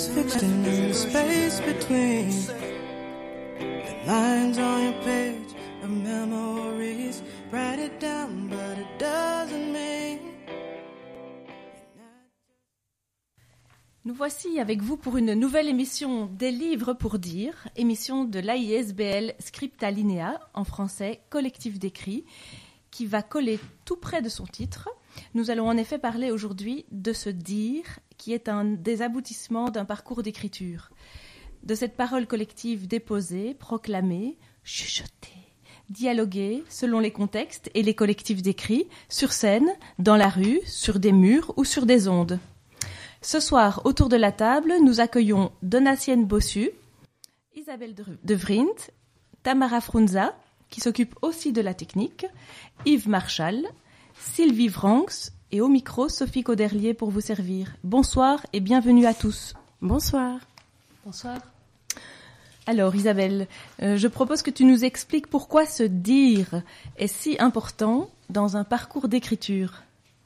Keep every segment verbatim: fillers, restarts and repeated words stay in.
fixed in the space between the lines on your page of memories. Write it down, but it doesn't mean. Nous voici avec vous pour une nouvelle émission des livres pour dire, émission de l'A I S B L Scripta Linea, en français collectif d'écrit, qui va coller tout près de son titre. Nous allons en effet parler aujourd'hui de ce dire, qui est un des aboutissements d'un parcours d'écriture, de cette parole collective déposée, proclamée, chuchotée, dialoguée selon les contextes et les collectifs d'écrit, sur scène, dans la rue, sur des murs ou sur des ondes. Ce soir, autour de la table, nous accueillons Donatienne Bossu, Isabelle de Vrind, Tamara Frunza, qui s'occupe aussi de la technique, Yves Marchal, Sylvie Vranx et au micro, Sophie Cauderlier pour vous servir. Bonsoir et bienvenue à tous. Bonsoir. Bonsoir. Alors Isabelle, euh, je propose que tu nous expliques pourquoi ce dire est si important dans un parcours d'écriture.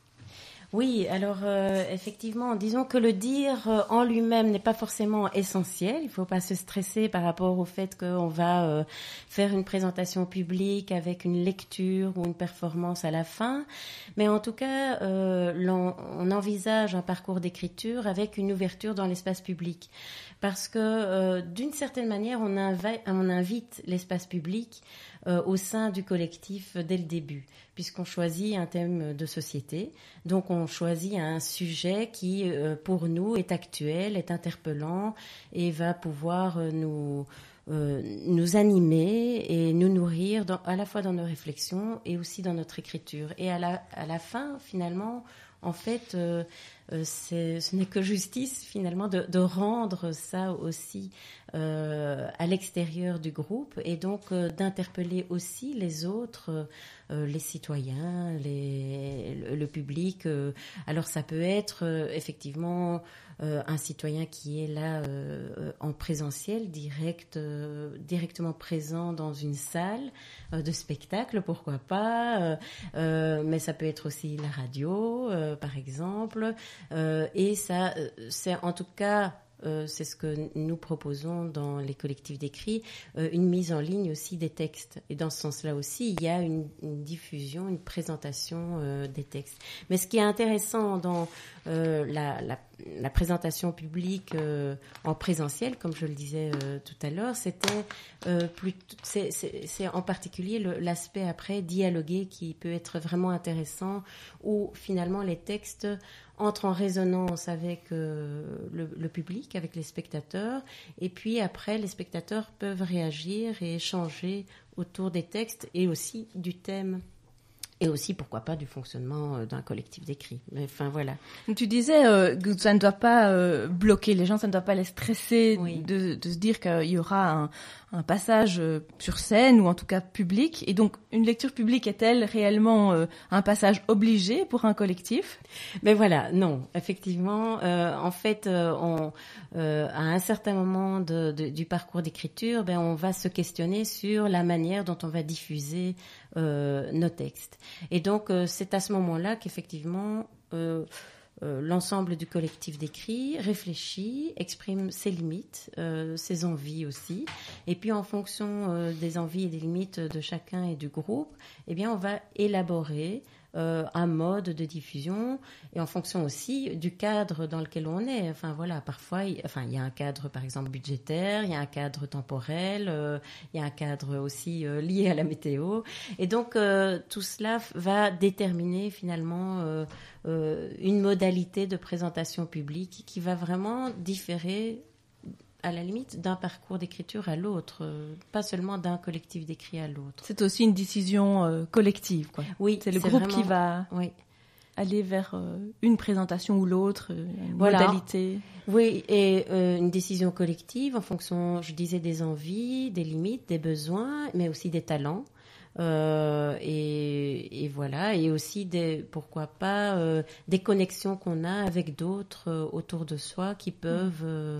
Oui, alors euh, effectivement, disons que le dire euh, en lui-même n'est pas forcément essentiel. Il ne faut pas se stresser par rapport au fait qu'on va euh, faire une présentation publique avec une lecture ou une performance à la fin. Mais en tout cas, euh, l'on, on envisage un parcours d'écriture avec une ouverture dans l'espace public. Parce que euh, d'une certaine manière, on, invi- on invite l'espace public euh, au sein du collectif dès le début, puisqu'on choisit un thème de société. Donc on choisit un sujet qui, euh, pour nous, est actuel, est interpellant et va pouvoir euh, nous, euh, nous animer et nous nourrir dans, à la fois dans nos réflexions et aussi dans notre écriture. Et à la, à la fin, finalement, en fait, euh, euh, c'est, ce n'est que justice, finalement, de, de rendre ça aussi euh, à l'extérieur du groupe et donc euh, d'interpeller aussi les autres, euh, les citoyens, les, le, le public. Euh, alors, ça peut être euh, effectivement euh, un citoyen qui est là euh, en présentiel, direct, euh, directement présent dans une salle euh, de spectacle, pourquoi pas, euh, euh, mais ça peut être aussi la radio, euh, par exemple, euh, et ça, c'est en tout cas, euh, c'est ce que nous proposons dans les collectifs d'écrit, euh, une mise en ligne aussi des textes. Et dans ce sens-là aussi, il y a une, une diffusion, une présentation euh, des textes. Mais ce qui est intéressant dans euh, la, la, la présentation publique euh, en présentiel, comme je le disais euh, tout à l'heure, c'était euh, plus, c'est, c'est, c'est en particulier le, l'aspect après dialogué qui peut être vraiment intéressant, où finalement les textes entrent en résonance avec euh, le, le public, avec les spectateurs, et puis après les spectateurs peuvent réagir et échanger autour des textes et aussi du thème. Et aussi, pourquoi pas, du fonctionnement euh, d'un collectif d'écrit. Mais enfin, voilà. Donc, tu disais euh, que ça ne doit pas euh, bloquer les gens, ça ne doit pas les stresser oui. de, de se dire qu'il y aura un, un passage euh, sur scène ou en tout cas public. Et donc, une lecture publique est-elle réellement euh, un passage obligé pour un collectif ? Mais voilà, non. Effectivement, euh, en fait, euh, on, euh, à un certain moment de, de, du parcours d'écriture, ben, on va se questionner sur la manière dont on va diffuser euh, nos textes. Et donc, euh, c'est à ce moment-là qu'effectivement, euh, euh, l'ensemble du collectif d'écrit réfléchit, exprime ses limites, euh, ses envies aussi. Et puis, en fonction euh, des envies et des limites de chacun et du groupe, eh bien, on va élaborer Euh, un mode de diffusion et en fonction aussi du cadre dans lequel on est. Enfin voilà, parfois, il, enfin il y a un cadre par exemple budgétaire, il y a un cadre temporel, euh, il y a un cadre aussi euh, lié à la météo. Et donc euh, tout cela va déterminer finalement euh, euh, une modalité de présentation publique qui va vraiment différer à la limite d'un parcours d'écriture à l'autre, euh, pas seulement d'un collectif d'écrit à l'autre. C'est aussi une décision euh, collective, quoi. Oui, c'est le c'est groupe vraiment... qui va oui. aller vers euh, une présentation ou l'autre, une voilà. modalité. Oui, et euh, une décision collective en fonction, je disais, des envies, des limites, des besoins, mais aussi des talents. Euh, et, et voilà, et aussi des, pourquoi pas, euh, des connexions qu'on a avec d'autres euh, autour de soi qui peuvent euh,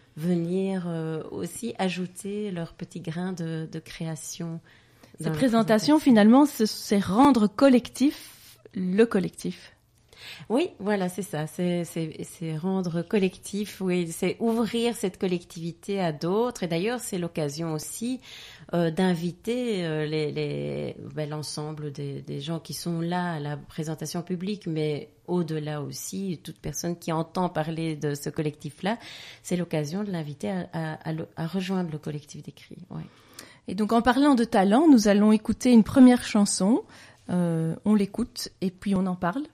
venir euh, aussi ajouter leur petit grain de, de création. Cette présentation, finalement, c'est rendre collectif le collectif. Oui, voilà, c'est ça. C'est, c'est, c'est rendre collectif, oui, c'est ouvrir cette collectivité à d'autres. Et d'ailleurs, c'est l'occasion aussi euh, d'inviter euh, les, les, ben, l'ensemble des, des gens qui sont là à la présentation publique, mais au-delà aussi, toute personne qui entend parler de ce collectif-là, c'est l'occasion de l'inviter à, à, à, le, à rejoindre le collectif d'écrit. Ouais. Et donc, en parlant de talent, nous allons écouter une première chanson. Euh, on l'écoute et puis on en parle.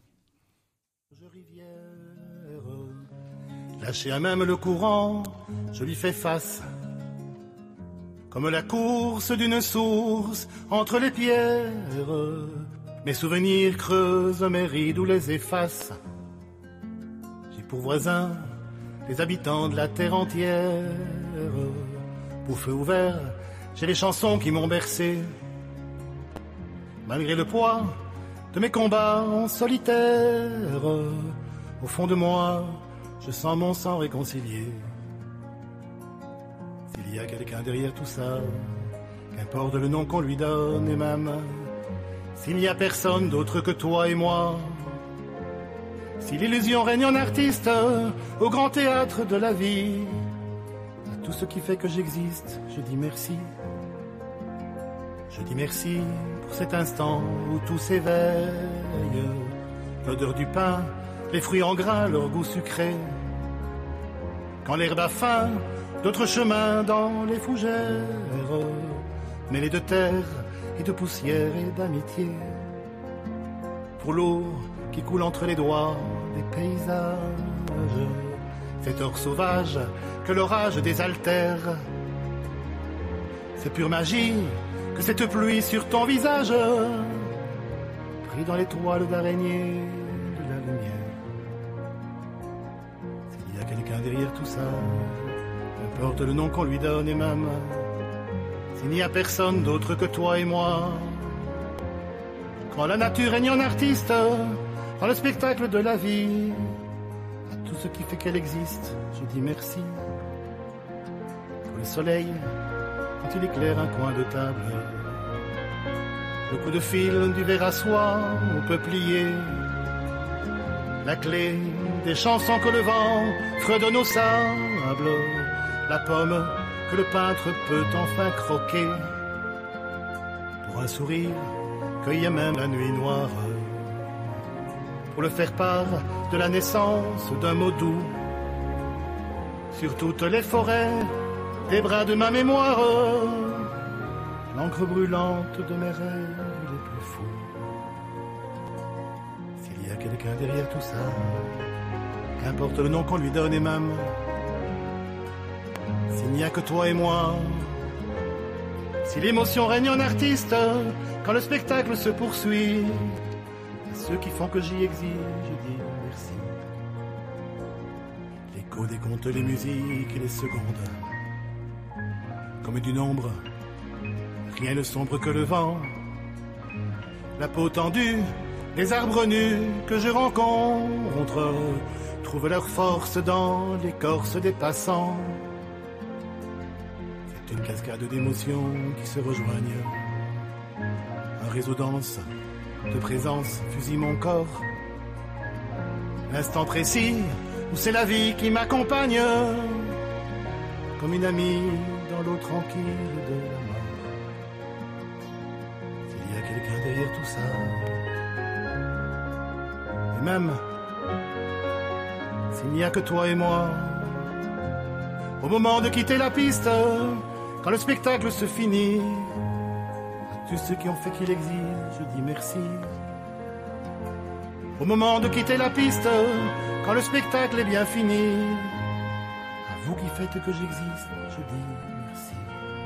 Lâché à même le courant, je lui fais face. Comme la course d'une source entre les pierres. Mes souvenirs creusent mes rides ou les effacent. J'ai pour voisins les habitants de la terre entière. Pour feu ouvert, j'ai les chansons qui m'ont bercé. Malgré le poids de mes combats en solitaire, au fond de moi, je sens mon sang réconcilié. S'il y a quelqu'un derrière tout ça, qu'importe le nom qu'on lui donne, et même s'il n'y a personne d'autre que toi et moi, si l'illusion règne en artiste au grand théâtre de la vie, à tout ce qui fait que j'existe, je dis merci. Je dis merci pour cet instant où tout s'éveille, l'odeur du pain, les fruits en grains, leur goût sucré. Quand l'herbe a faim, d'autres chemins dans les fougères, mêlés de terre et de poussière et d'amitié. Pour l'eau qui coule entre les doigts des paysages, cet or sauvage que l'orage désaltère. C'est pure magie que cette pluie sur ton visage, pris dans les toiles d'araignée de la lumière. S'il y a quelqu'un derrière tout ça, importe le nom qu'on lui donne, et même s'il n'y a personne d'autre que toi et moi, quand la nature règne en artiste, dans le spectacle de la vie, à tout ce qui fait qu'elle existe, je dis merci. Pour le soleil, quand il éclaire un coin de table, le coup de fil du verre à soie au peuplier, la clé des chansons que le vent fredonne au sable, la pomme que le peintre peut enfin croquer, pour un sourire cueillir même la nuit noire, pour le faire part de la naissance d'un mot doux, sur toutes les forêts des bras de ma mémoire, l'encre brûlante de mes rêves les plus fous. S'il y a quelqu'un derrière tout ça, qu'importe le nom qu'on lui donne, et même s'il n'y a que toi et moi, si l'émotion règne en artiste, quand le spectacle se poursuit, à ceux qui font que j'y existe, je dis merci. L'écho des contes, les musiques et les secondes, comme du nombre, rien ne sombre que le vent. La peau tendue, les arbres nus que je rencontre trouvent leur force dans l'écorce des passants. C'est une cascade d'émotions qui se rejoignent. Un réseau dense de présence fusille mon corps. L'instant précis où c'est la vie qui m'accompagne, comme une amie dans l'eau tranquille de la mort. S'il y a quelqu'un derrière tout ça, et même s'il n'y a que toi et moi, au moment de quitter la piste, quand le spectacle se finit, à tous ceux qui ont fait qu'il existe, je dis merci. Au moment de quitter la piste, quand le spectacle est bien fini, à vous qui faites que j'existe, je dis merci.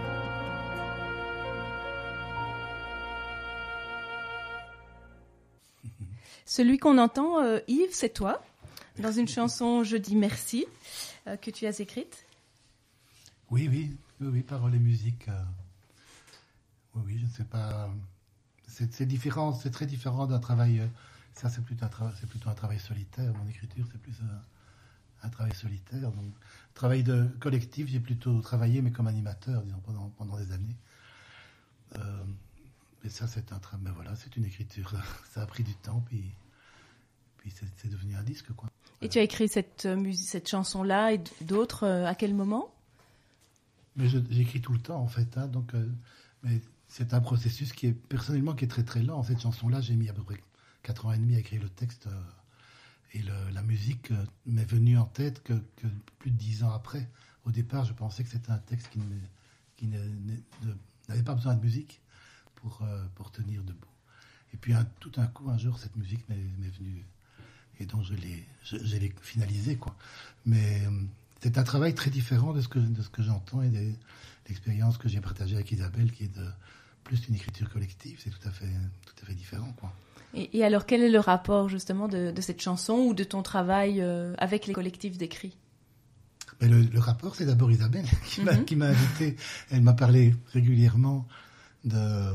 Celui qu'on entend, euh, Yves, c'est toi, dans une chanson « Je dis merci euh, » que tu as écrite. Oui, oui, oui, oui, paroles et musique. Euh, oui, oui, je ne sais pas. C'est, c'est différent, c'est très différent d'un travail. Euh, ça, c'est plutôt, un tra- c'est plutôt un travail solitaire. Mon écriture, c'est plus un, un travail solitaire. Donc, travail de collectif, j'ai plutôt travaillé, mais comme animateur, disons, pendant, pendant des années. Euh, et ça, c'est un travail. Ben voilà, c'est une écriture. Ça a pris du temps, puis, puis c'est, c'est devenu un disque, quoi. Et euh... tu as écrit cette, musique, cette chanson-là et d'autres, euh, à quel moment? Mais je, j'écris tout le temps, en fait. Hein, donc, euh, mais c'est un processus qui est, personnellement, qui est très très lent. Cette chanson-là, j'ai mis à peu près quatre ans et demi à écrire le texte. Euh, et le, la musique euh, m'est venue en tête que, que plus de dix ans après. Au départ, je pensais que c'était un texte qui, qui ne, ne, n'avait pas besoin de musique pour, euh, pour tenir debout. Et puis, un, tout un coup, un jour, cette musique m'est, m'est venue. Et donc, je l'ai, je, je l'ai finalisée, quoi. Mais euh, c'est un travail très différent de ce que, de ce que j'entends et de l'expérience que j'ai partagée avec Isabelle, qui est de plus une écriture collective. C'est tout à fait, tout à fait différent, quoi. Et, et alors, quel est le rapport, justement, de, de cette chanson ou de ton travail euh, avec les collectifs d'écrits? Mais le, le rapport, c'est d'abord Isabelle qui m'a, mm-hmm. qui m'a invité. Elle m'a parlé régulièrement de,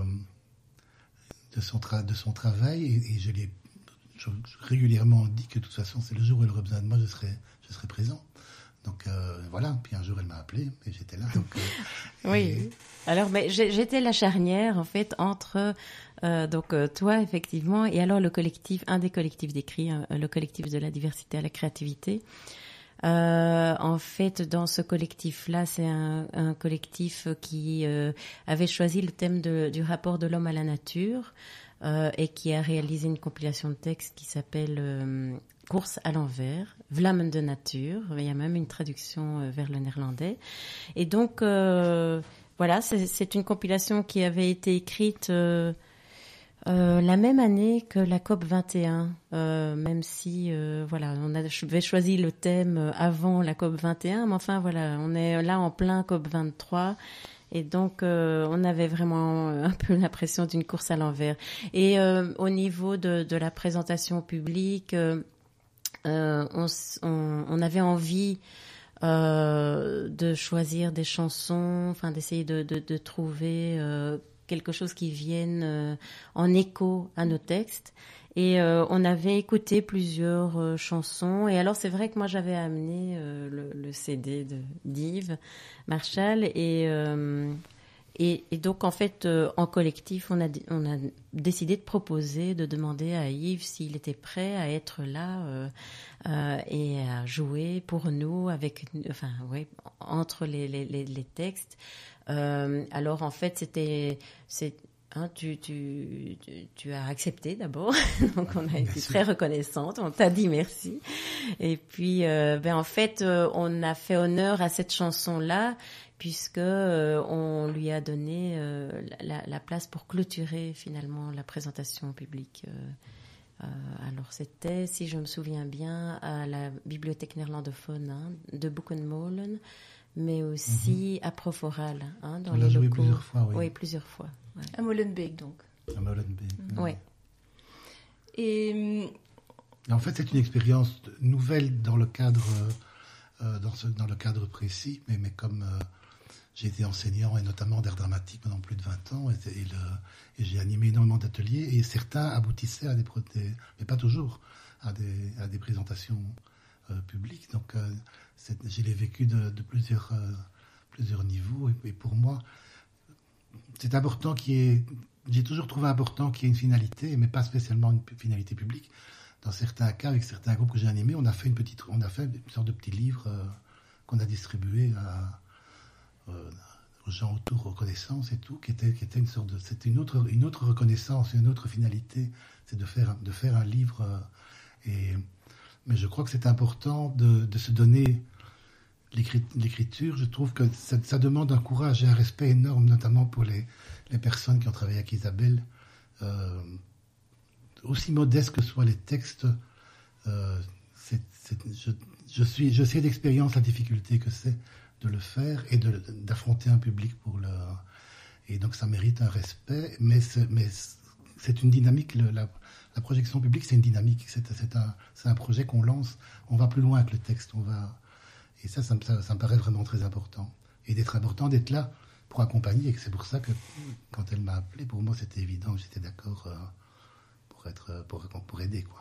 de, son, tra- de son travail et, et je l'ai je, je, régulièrement dit que de toute façon, c'est le jour où elle aurait besoin de moi, je serai, je serai présent. Donc euh, voilà, puis un jour elle m'a appelé et j'étais là. Donc, euh, oui, et... alors mais j'étais la charnière en fait entre euh, donc euh, toi effectivement et alors le collectif, un des collectifs d'écrits, hein, le collectif de la diversité à la créativité. Euh, en fait, dans ce collectif-là, c'est un, un collectif qui euh, avait choisi le thème de, du rapport de l'homme à la nature euh, et qui a réalisé une compilation de textes qui s'appelle euh, Course à l'envers, Vlammen de nature. Il y a même une traduction euh, vers le néerlandais. Et donc, euh, voilà, c'est, c'est une compilation qui avait été écrite euh, Euh, la même année que la COP vingt et un, euh, même si euh, voilà, on avait choisi le thème avant la COP vingt et un, mais enfin voilà, on est là en plein COP vingt-trois et donc euh, on avait vraiment un peu l'impression d'une course à l'envers. Et euh, au niveau de, de la présentation publique, euh, euh, on, on, on avait envie euh, de choisir des chansons, enfin d'essayer de, de, de trouver euh, quelque chose qui vienne euh, en écho à nos textes. Et euh, on avait écouté plusieurs euh, chansons. Et alors, c'est vrai que moi, j'avais amené euh, le, le C D de, d'Yves Marchal. Et, euh, et, et donc, en fait, euh, en collectif, on a, on a décidé de proposer, de demander à Yves s'il était prêt à être là euh, euh, et à jouer pour nous, avec, enfin, ouais, entre les, les, les, les textes. Euh, alors en fait c'était c'est hein, tu, tu tu tu as accepté d'abord donc on a été très reconnaissante, on t'a dit merci et puis euh, ben en fait euh, on a fait honneur à cette chanson là puisque euh, on lui a donné euh, la, la place pour clôturer finalement la présentation publique. Euh, euh, alors c'était, si je me souviens bien, à la bibliothèque néerlandophone hein, de Boekenmolen, mais aussi mm-hmm. à Proforal, hein, dans on les locaux. Plusieurs fois, oui. Oui, plusieurs fois. Ouais. À Molenbeek, donc. À Molenbeek. Mm-hmm. Oui. Et... En fait, c'est une expérience nouvelle dans le cadre, euh, dans, ce, dans le cadre précis, mais, mais comme euh, j'ai été enseignant, et notamment d'art dramatique pendant plus de vingt ans, et, et, le, et j'ai animé énormément d'ateliers, et certains aboutissaient à des, des mais pas toujours, à des, à des présentations euh, publiques. Donc, euh, c'est, je l'ai vécu de, de plusieurs, euh, plusieurs niveaux. Et, et pour moi, c'est important qu'il y ait... J'ai toujours trouvé important qu'il y ait une finalité, mais pas spécialement une finalité publique. Dans certains cas, avec certains groupes que j'ai animés, on a fait une petite, on a fait une sorte de petit livre euh, qu'on a distribué à, euh, aux gens autour, aux connaissances et tout, qui était, qui était une sorte de... C'était une autre, une autre reconnaissance, une autre finalité. C'est de faire, de faire un livre... Euh, et... Mais je crois que c'est important de, de se donner l'écriture. Je trouve que ça, ça demande un courage et un respect énorme, notamment pour les, les personnes qui ont travaillé avec Isabelle. Euh, aussi modestes que soient les textes, euh, c'est, c'est, je, je, suis, je sais d'expérience la difficulté que c'est de le faire et de, d'affronter un public pour le... Et donc ça mérite un respect, mais c'est, mais c'est une dynamique... Le, la, La projection publique, c'est une dynamique, c'est, c'est, un, c'est un projet qu'on lance, on va plus loin que le texte, on va... Et ça, ça, ça, ça me paraît vraiment très important. Et d'être important, d'être là pour accompagner, et c'est pour ça que quand elle m'a appelé, pour moi, c'était évident, j'étais d'accord euh, pour, être, pour, pour aider, quoi.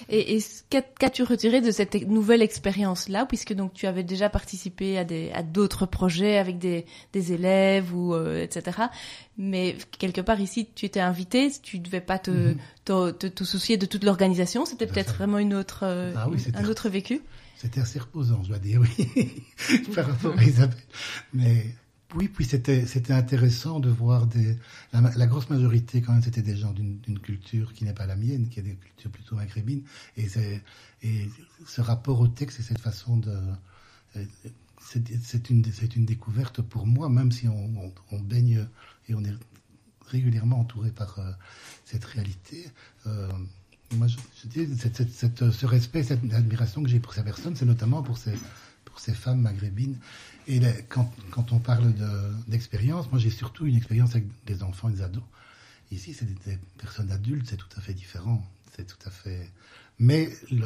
Et, et qu'a, qu'as-tu retiré de cette nouvelle expérience-là, puisque donc tu avais déjà participé à des à d'autres projets avec des des élèves ou euh, et cetera. Mais quelque part ici, tu étais invité, tu devais pas te mm-hmm. te, te, te soucier de toute l'organisation. C'était peut-être ça. Vraiment une autre euh, ah, oui, un autre vécu. C'était assez reposant, je dois dire, oui, par rapport à Isabelle. Mais oui, puis c'était c'était intéressant de voir des la, la grosse majorité quand même c'était des gens d'une, d'une culture qui n'est pas la mienne, qui est des cultures plutôt maghrébines, et c'est et ce rapport au texte et cette façon de c'est, c'est une c'est une découverte pour moi, même si on on, on baigne et on est régulièrement entouré par euh, cette réalité. Euh, moi, je, je dis cette, cette, cette, ce respect, cette admiration que j'ai pour ces personnes, c'est notamment pour ces pour ces femmes maghrébines. Et là, quand, quand on parle de, d'expérience, moi j'ai surtout une expérience avec des enfants et des ados. Ici, c'est des, des personnes adultes, c'est tout à fait différent. C'est tout à fait. Mais le,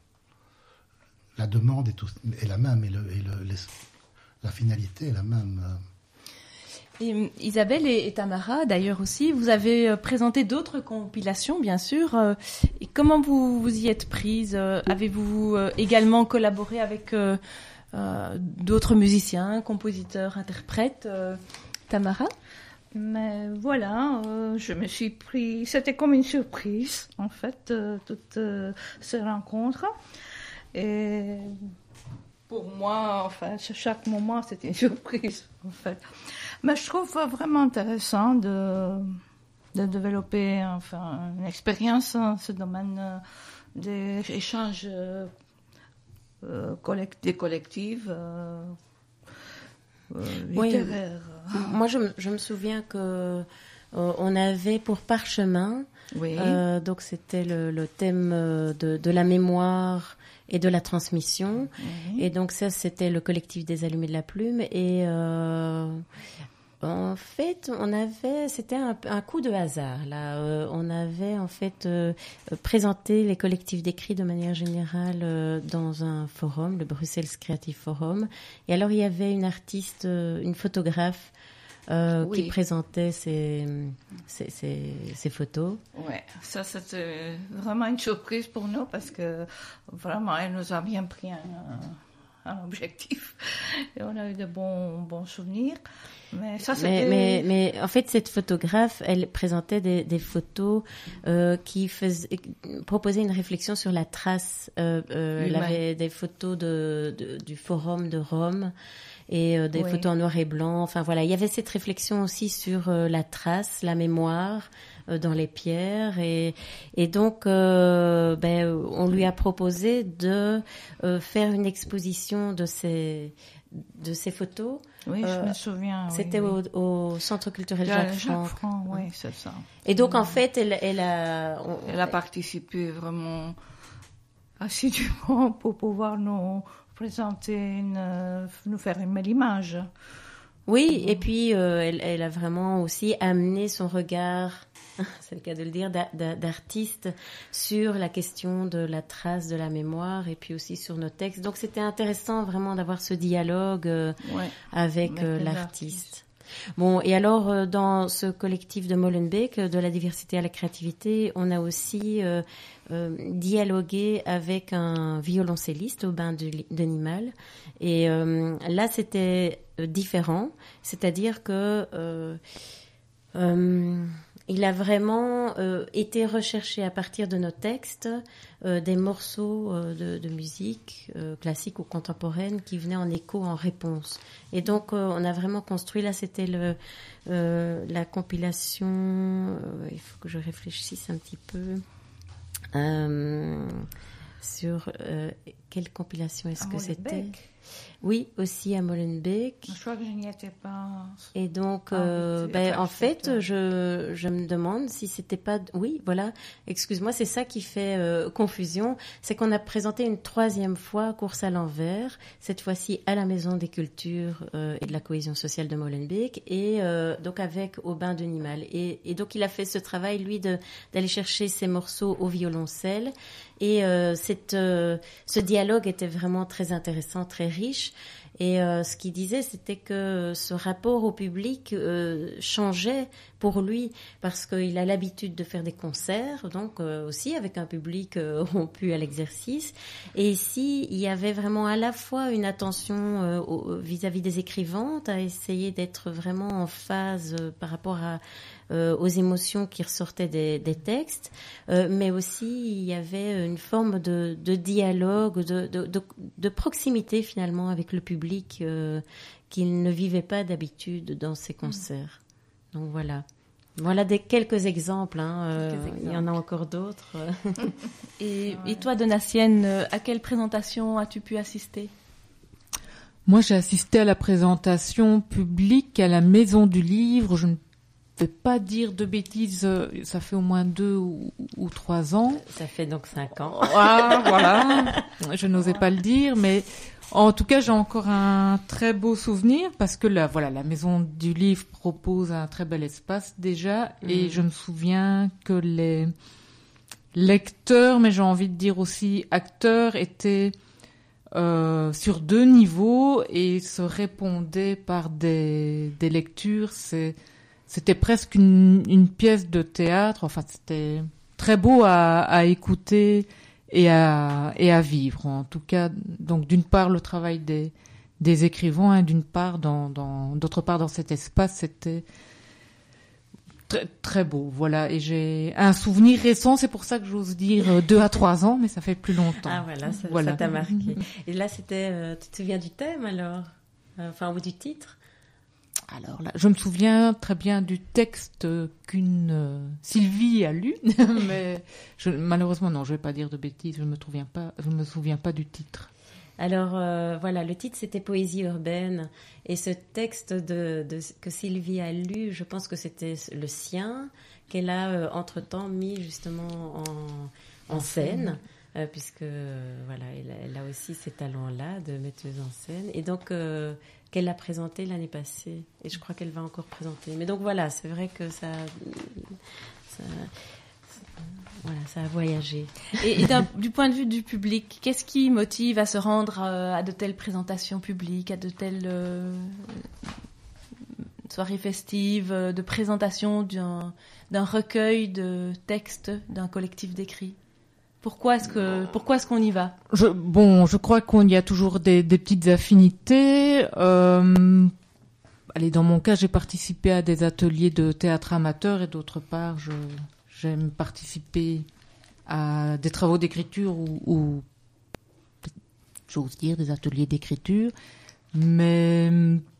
la demande est, tout, est la même et, le, et le, les, la finalité est la même. Et Isabelle et, et Tamara, d'ailleurs aussi, vous avez présenté d'autres compilations, bien sûr. Et comment vous vous y êtes prises? Avez-vous également collaboré avec euh, Euh, d'autres musiciens, compositeurs, interprètes, euh, Tamara? Mais voilà, euh, je me suis pris, c'était comme une surprise en fait, euh, toutes euh, ces rencontres. Et pour moi, enfin, chaque moment c'était une surprise en fait. Mais je trouve vraiment intéressant de de développer enfin une expérience dans ce domaine euh, des échanges. Euh, Euh, collect- des collectives euh, euh, littéraires. Oui. Moi, je, je me souviens que euh, on avait pour parchemin, oui. euh, donc c'était le, le thème de, de la mémoire et de la transmission. Oui. Et donc ça, c'était le collectif des Allumés de la Plume. Et euh, en fait, on avait, c'était un, un coup de hasard. Là, euh, on avait en fait euh, présenté les collectifs d'écrit de manière générale euh, dans un forum, le Bruxelles Creative Forum. Et alors, il y avait une artiste, euh, une photographe euh, oui. qui présentait ses, ses, ses, ses photos. Ouais, ça c'était vraiment une surprise pour nous parce que vraiment, elle nous a bien pris un, un objectif et on a eu de bons, bons souvenirs. Mais, ça, mais, mais, mais en fait, cette photographe, elle présentait des, des photos euh, qui faisaient, proposaient une réflexion sur la trace. Euh, euh, elle avait des photos de, de, du forum de Rome et euh, des oui. photos en noir et blanc. Enfin voilà, il y avait cette réflexion aussi sur euh, la trace, la mémoire euh, dans les pierres. Et, et donc, euh, ben, on lui a proposé de euh, faire une exposition de ces, de ces photos. Oui, euh, je me souviens. C'était oui, oui. Au, au Centre culturel Jacques Franck. Jacques Franck, oui, c'est ça. Et donc, en fait, elle, elle a... On, elle a participé vraiment assidûment pour pouvoir nous présenter, une, nous faire une belle image. Oui, et puis euh, elle, elle a vraiment aussi amené son regard, c'est le cas de le dire, d'a, d'a, d'artiste sur la question de la trace de la mémoire et puis aussi sur nos textes. Donc c'était intéressant vraiment d'avoir ce dialogue euh, ouais, avec euh, l'artiste. Bon, et alors euh, dans ce collectif de Molenbeek, de la diversité à la créativité, on a aussi euh, euh, dialogué avec un violoncelliste au bain de, de Nimal. Et euh, là, c'était différent, c'est-à-dire que euh, euh, il a vraiment euh, été recherché à partir de nos textes euh, des morceaux euh, de, de musique euh, classique ou contemporaine qui venaient en écho, en réponse. Et donc euh, on a vraiment construit, là c'était le, euh, la compilation, euh, il faut que je réfléchisse un petit peu euh, sur euh, quelle compilation est-ce que c'était ? Oui, aussi à Molenbeek. Je crois que je n'y étais pas. Et donc, euh, ah, ben, en fait, je, je me demande si c'était pas... Oui, voilà, excuse-moi, c'est ça qui fait euh, confusion. C'est qu'on a présenté une troisième fois Course à l'envers, cette fois-ci à la Maison des Cultures euh, et de la Cohésion sociale de Molenbeek, et euh, donc avec Au bain de Nimal. Et, et donc, il a fait ce travail, lui, de, d'aller chercher ses morceaux au violoncelle. Et euh, cette, euh, ce dialogue était vraiment très intéressant, très riche. Et euh, ce qu'il disait, c'était que ce rapport au public euh, changeait pour lui, parce qu'il a l'habitude de faire des concerts, donc euh, aussi avec un public euh, rompu à l'exercice. Et ici, il y avait vraiment à la fois une attention euh, au, vis-à-vis des écrivantes, à essayer d'être vraiment en phase euh, par rapport à, euh, aux émotions qui ressortaient des, des textes, euh, mais aussi il y avait une forme de, de dialogue, de, de, de, de proximité finalement avec le public euh, qu'il ne vivait pas d'habitude dans ses concerts. Donc voilà, voilà des quelques exemples. Hein. Euh, quelques exemples. Il y en a encore d'autres. et, et toi, Donatienne, à quelle présentation as-tu pu assister ? Moi, j'ai assisté à la présentation publique à la Maison du Livre. Je ne vais pas dire de bêtises. Ça fait au moins deux ou, ou trois ans. Ça fait donc cinq ans. Ah, voilà. Je n'osais pas le dire, mais. En tout cas, j'ai encore un très beau souvenir parce que la, voilà, la Maison du Livre propose un très bel espace déjà mmh. et je me souviens que les lecteurs, mais j'ai envie de dire aussi acteurs, étaient euh, sur deux niveaux et se répondaient par des, des lectures. C'est, c'était presque une, une pièce de théâtre. Enfin, c'était très beau à, à écouter. Et à, et à vivre, en tout cas. Donc, d'une part, le travail des, des écrivains, et d'une part, dans, dans, d'autre part, dans cet espace, c'était très, très beau. Voilà. Et j'ai un souvenir récent, c'est pour ça que j'ose dire deux à trois ans, mais ça fait plus longtemps. Ah, voilà, ça, voilà. Ça t'a marqué. Et là, c'était, euh, tu te souviens du thème, alors? Enfin, ou du titre? Alors là, je me souviens très bien du texte qu'une euh, Sylvie a lu, mais je, malheureusement non, je vais pas dire de bêtises, je me souviens pas, je me souviens pas du titre. Alors euh, voilà, le titre c'était Poésie urbaine et ce texte de, de que Sylvie a lu, je pense que c'était le sien qu'elle a euh, entre-temps mis justement en, en scène. Euh, puisque euh, voilà, elle, elle a aussi ces talents-là de metteuse en scène, et donc euh, qu'elle a présenté l'année passée, et je crois qu'elle va encore présenter. Mais donc voilà, c'est vrai que ça, ça, ça voilà, ça a voyagé. Et, et du point de vue du public, qu'est-ce qui motive à se rendre à, à de telles présentations publiques, à de telles euh, soirées festives, de présentation d'un, d'un recueil de textes d'un collectif d'écrits? Pourquoi est-ce que pourquoi est-ce qu'on y va ? je, Bon, je crois qu'on y a toujours des, des petites affinités. Euh, allez, dans mon cas, j'ai participé à des ateliers de théâtre amateur et d'autre part, je, j'aime participer à des travaux d'écriture ou, ou j'ose dire des ateliers d'écriture. Mais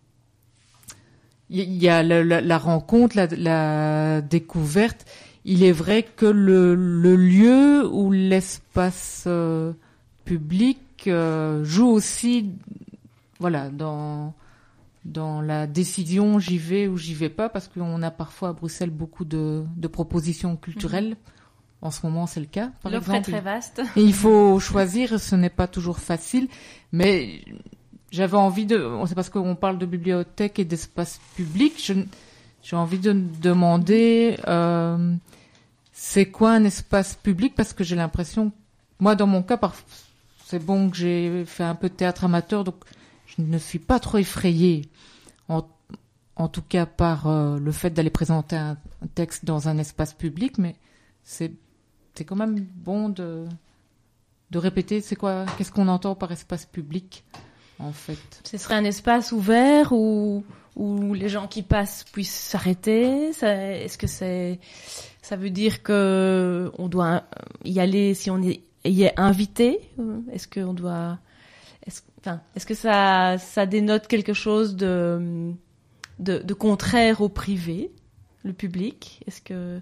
il y a la, la, la rencontre, la, la découverte. Il est vrai que le, le lieu ou l'espace euh, public euh, joue aussi, voilà, dans dans la décision j'y vais ou j'y vais pas, parce qu'on a parfois à Bruxelles beaucoup de, de propositions culturelles. Mmh. En ce moment, c'est le cas. Par L'offre exemple, est très vaste. Et il faut choisir, ce n'est pas toujours facile, mais j'avais envie de, c'est parce qu'on parle de bibliothèque et d'espace public, je, j'ai envie de demander. Euh, C'est quoi un espace public ? Parce que j'ai l'impression, moi dans mon cas, c'est bon que j'ai fait un peu de théâtre amateur, donc je ne suis pas trop effrayée, en, en tout cas par euh, le fait d'aller présenter un, un texte dans un espace public, mais c'est, c'est quand même bon de, de répéter, c'est quoi, qu'est-ce qu'on entend par espace public, en fait. Ce serait un espace ouvert où, où les gens qui passent puissent s'arrêter. Ça, est-ce que c'est... Ça veut dire que on doit y aller si on est, y est invité. Est-ce qu'on doit, est-ce, enfin, est-ce que ça, ça dénote quelque chose de, de, de contraire au privé, le public ? Est-ce que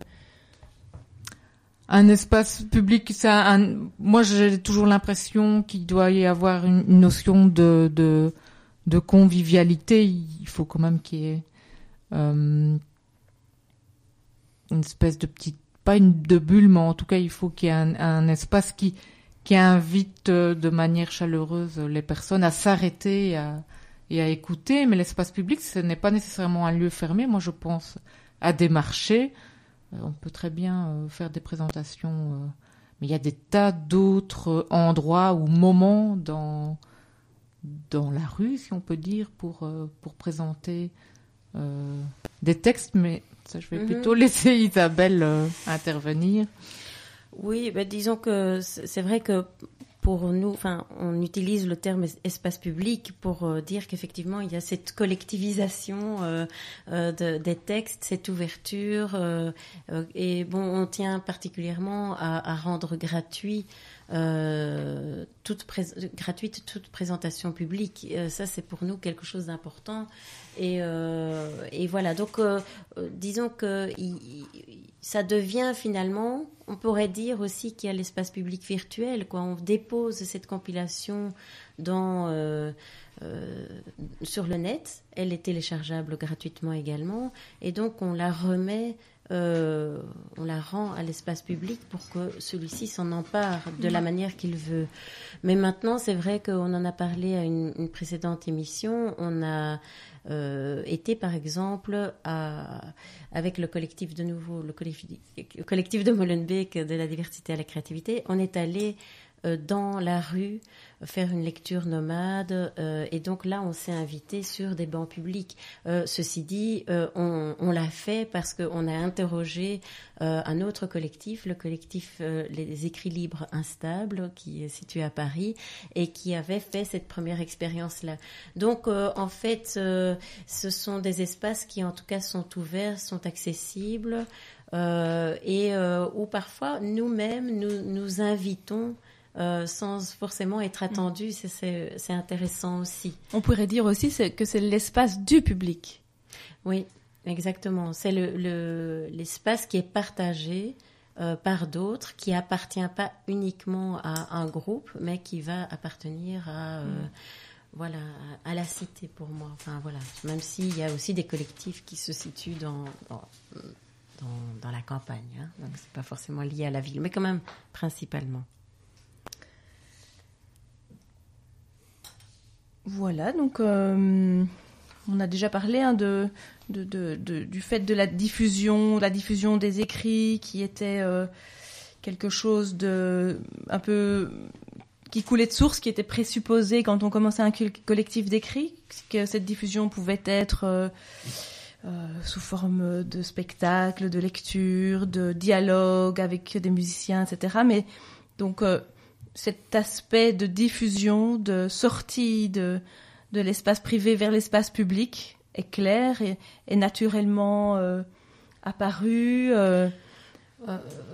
un espace public, c'est un, moi j'ai toujours l'impression qu'il doit y avoir une, une notion de, de, de convivialité. Il faut quand même qu'il y ait euh, une espèce de petite, pas une de bulle, mais en tout cas il faut qu'il y ait un, un espace qui, qui invite de manière chaleureuse les personnes à s'arrêter et à, et à écouter. Mais l'espace public, ce n'est pas nécessairement un lieu fermé. Moi je pense à des marchés. On peut très bien euh, faire des présentations, euh, mais il y a des tas d'autres endroits ou moments dans, dans la rue, si on peut dire, pour, euh, pour présenter euh, des textes, mais Ça, je vais Mm-hmm. plutôt laisser Isabelle euh, intervenir. Oui, ben, disons que c'est c'est vrai que pour nous, enfin, on utilise le terme es- espace public pour euh, dire qu'effectivement, il y a cette collectivisation euh, euh, de, des textes, cette ouverture, euh, euh, et bon, on tient particulièrement à, à rendre gratuit euh, toute pré- gratuite toute présentation publique. Euh, ça, c'est pour nous quelque chose d'important. Et, euh, et voilà, donc euh, euh, disons que il, il, ça devient finalement, on pourrait dire aussi qu'il y a l'espace public virtuel, quoi. On dépose cette compilation dans, euh, euh, sur le net, elle est téléchargeable gratuitement également, et donc on la remet, euh, on la rend à l'espace public pour que celui-ci s'en empare de la manière qu'il veut. Mais maintenant, c'est vrai qu'on en a parlé à une, une précédente émission, on a Euh, été par exemple à, avec le collectif de nouveau, le collectif, le collectif de Molenbeek de la diversité à la créativité, on est allé euh, dans la rue faire une lecture nomade euh, et donc là on s'est invité sur des bancs publics. Euh, ceci dit, euh, on, on l'a fait parce qu'on a interrogé euh, un autre collectif, le collectif euh, Les Écrits Libres Instables, qui est situé à Paris et qui avait fait cette première expérience-là. Donc euh, en fait, euh, ce sont des espaces qui en tout cas sont ouverts, sont accessibles euh, et euh, où parfois nous-mêmes nous, nous invitons Euh, sans forcément être attendu, c'est, c'est, c'est intéressant aussi. On pourrait dire aussi c'est, que c'est l'espace du public. Oui, exactement. C'est le, le, l'espace qui est partagé euh, par d'autres, qui appartient pas uniquement à un groupe, mais qui va appartenir à, euh, mm. voilà, à, à la cité pour moi. Enfin, voilà. Même s'il y a aussi des collectifs qui se situent dans... dans Dans, dans la campagne, hein. Donc c'est pas forcément lié à la ville, mais quand même principalement. Voilà, donc euh, on a déjà parlé hein, de, de, de, de, du fait de la diffusion, la diffusion des écrits qui était euh, quelque chose de un peu qui coulait de source, qui était présupposé quand on commençait un collectif d'écrits, que cette diffusion pouvait être euh, euh, sous forme de spectacle, de lecture, de dialogue avec des musiciens, et cetera. Mais donc euh, cet aspect de diffusion, de sortie de, de l'espace privé vers l'espace public est clair et est naturellement euh, apparu. Euh... Euh,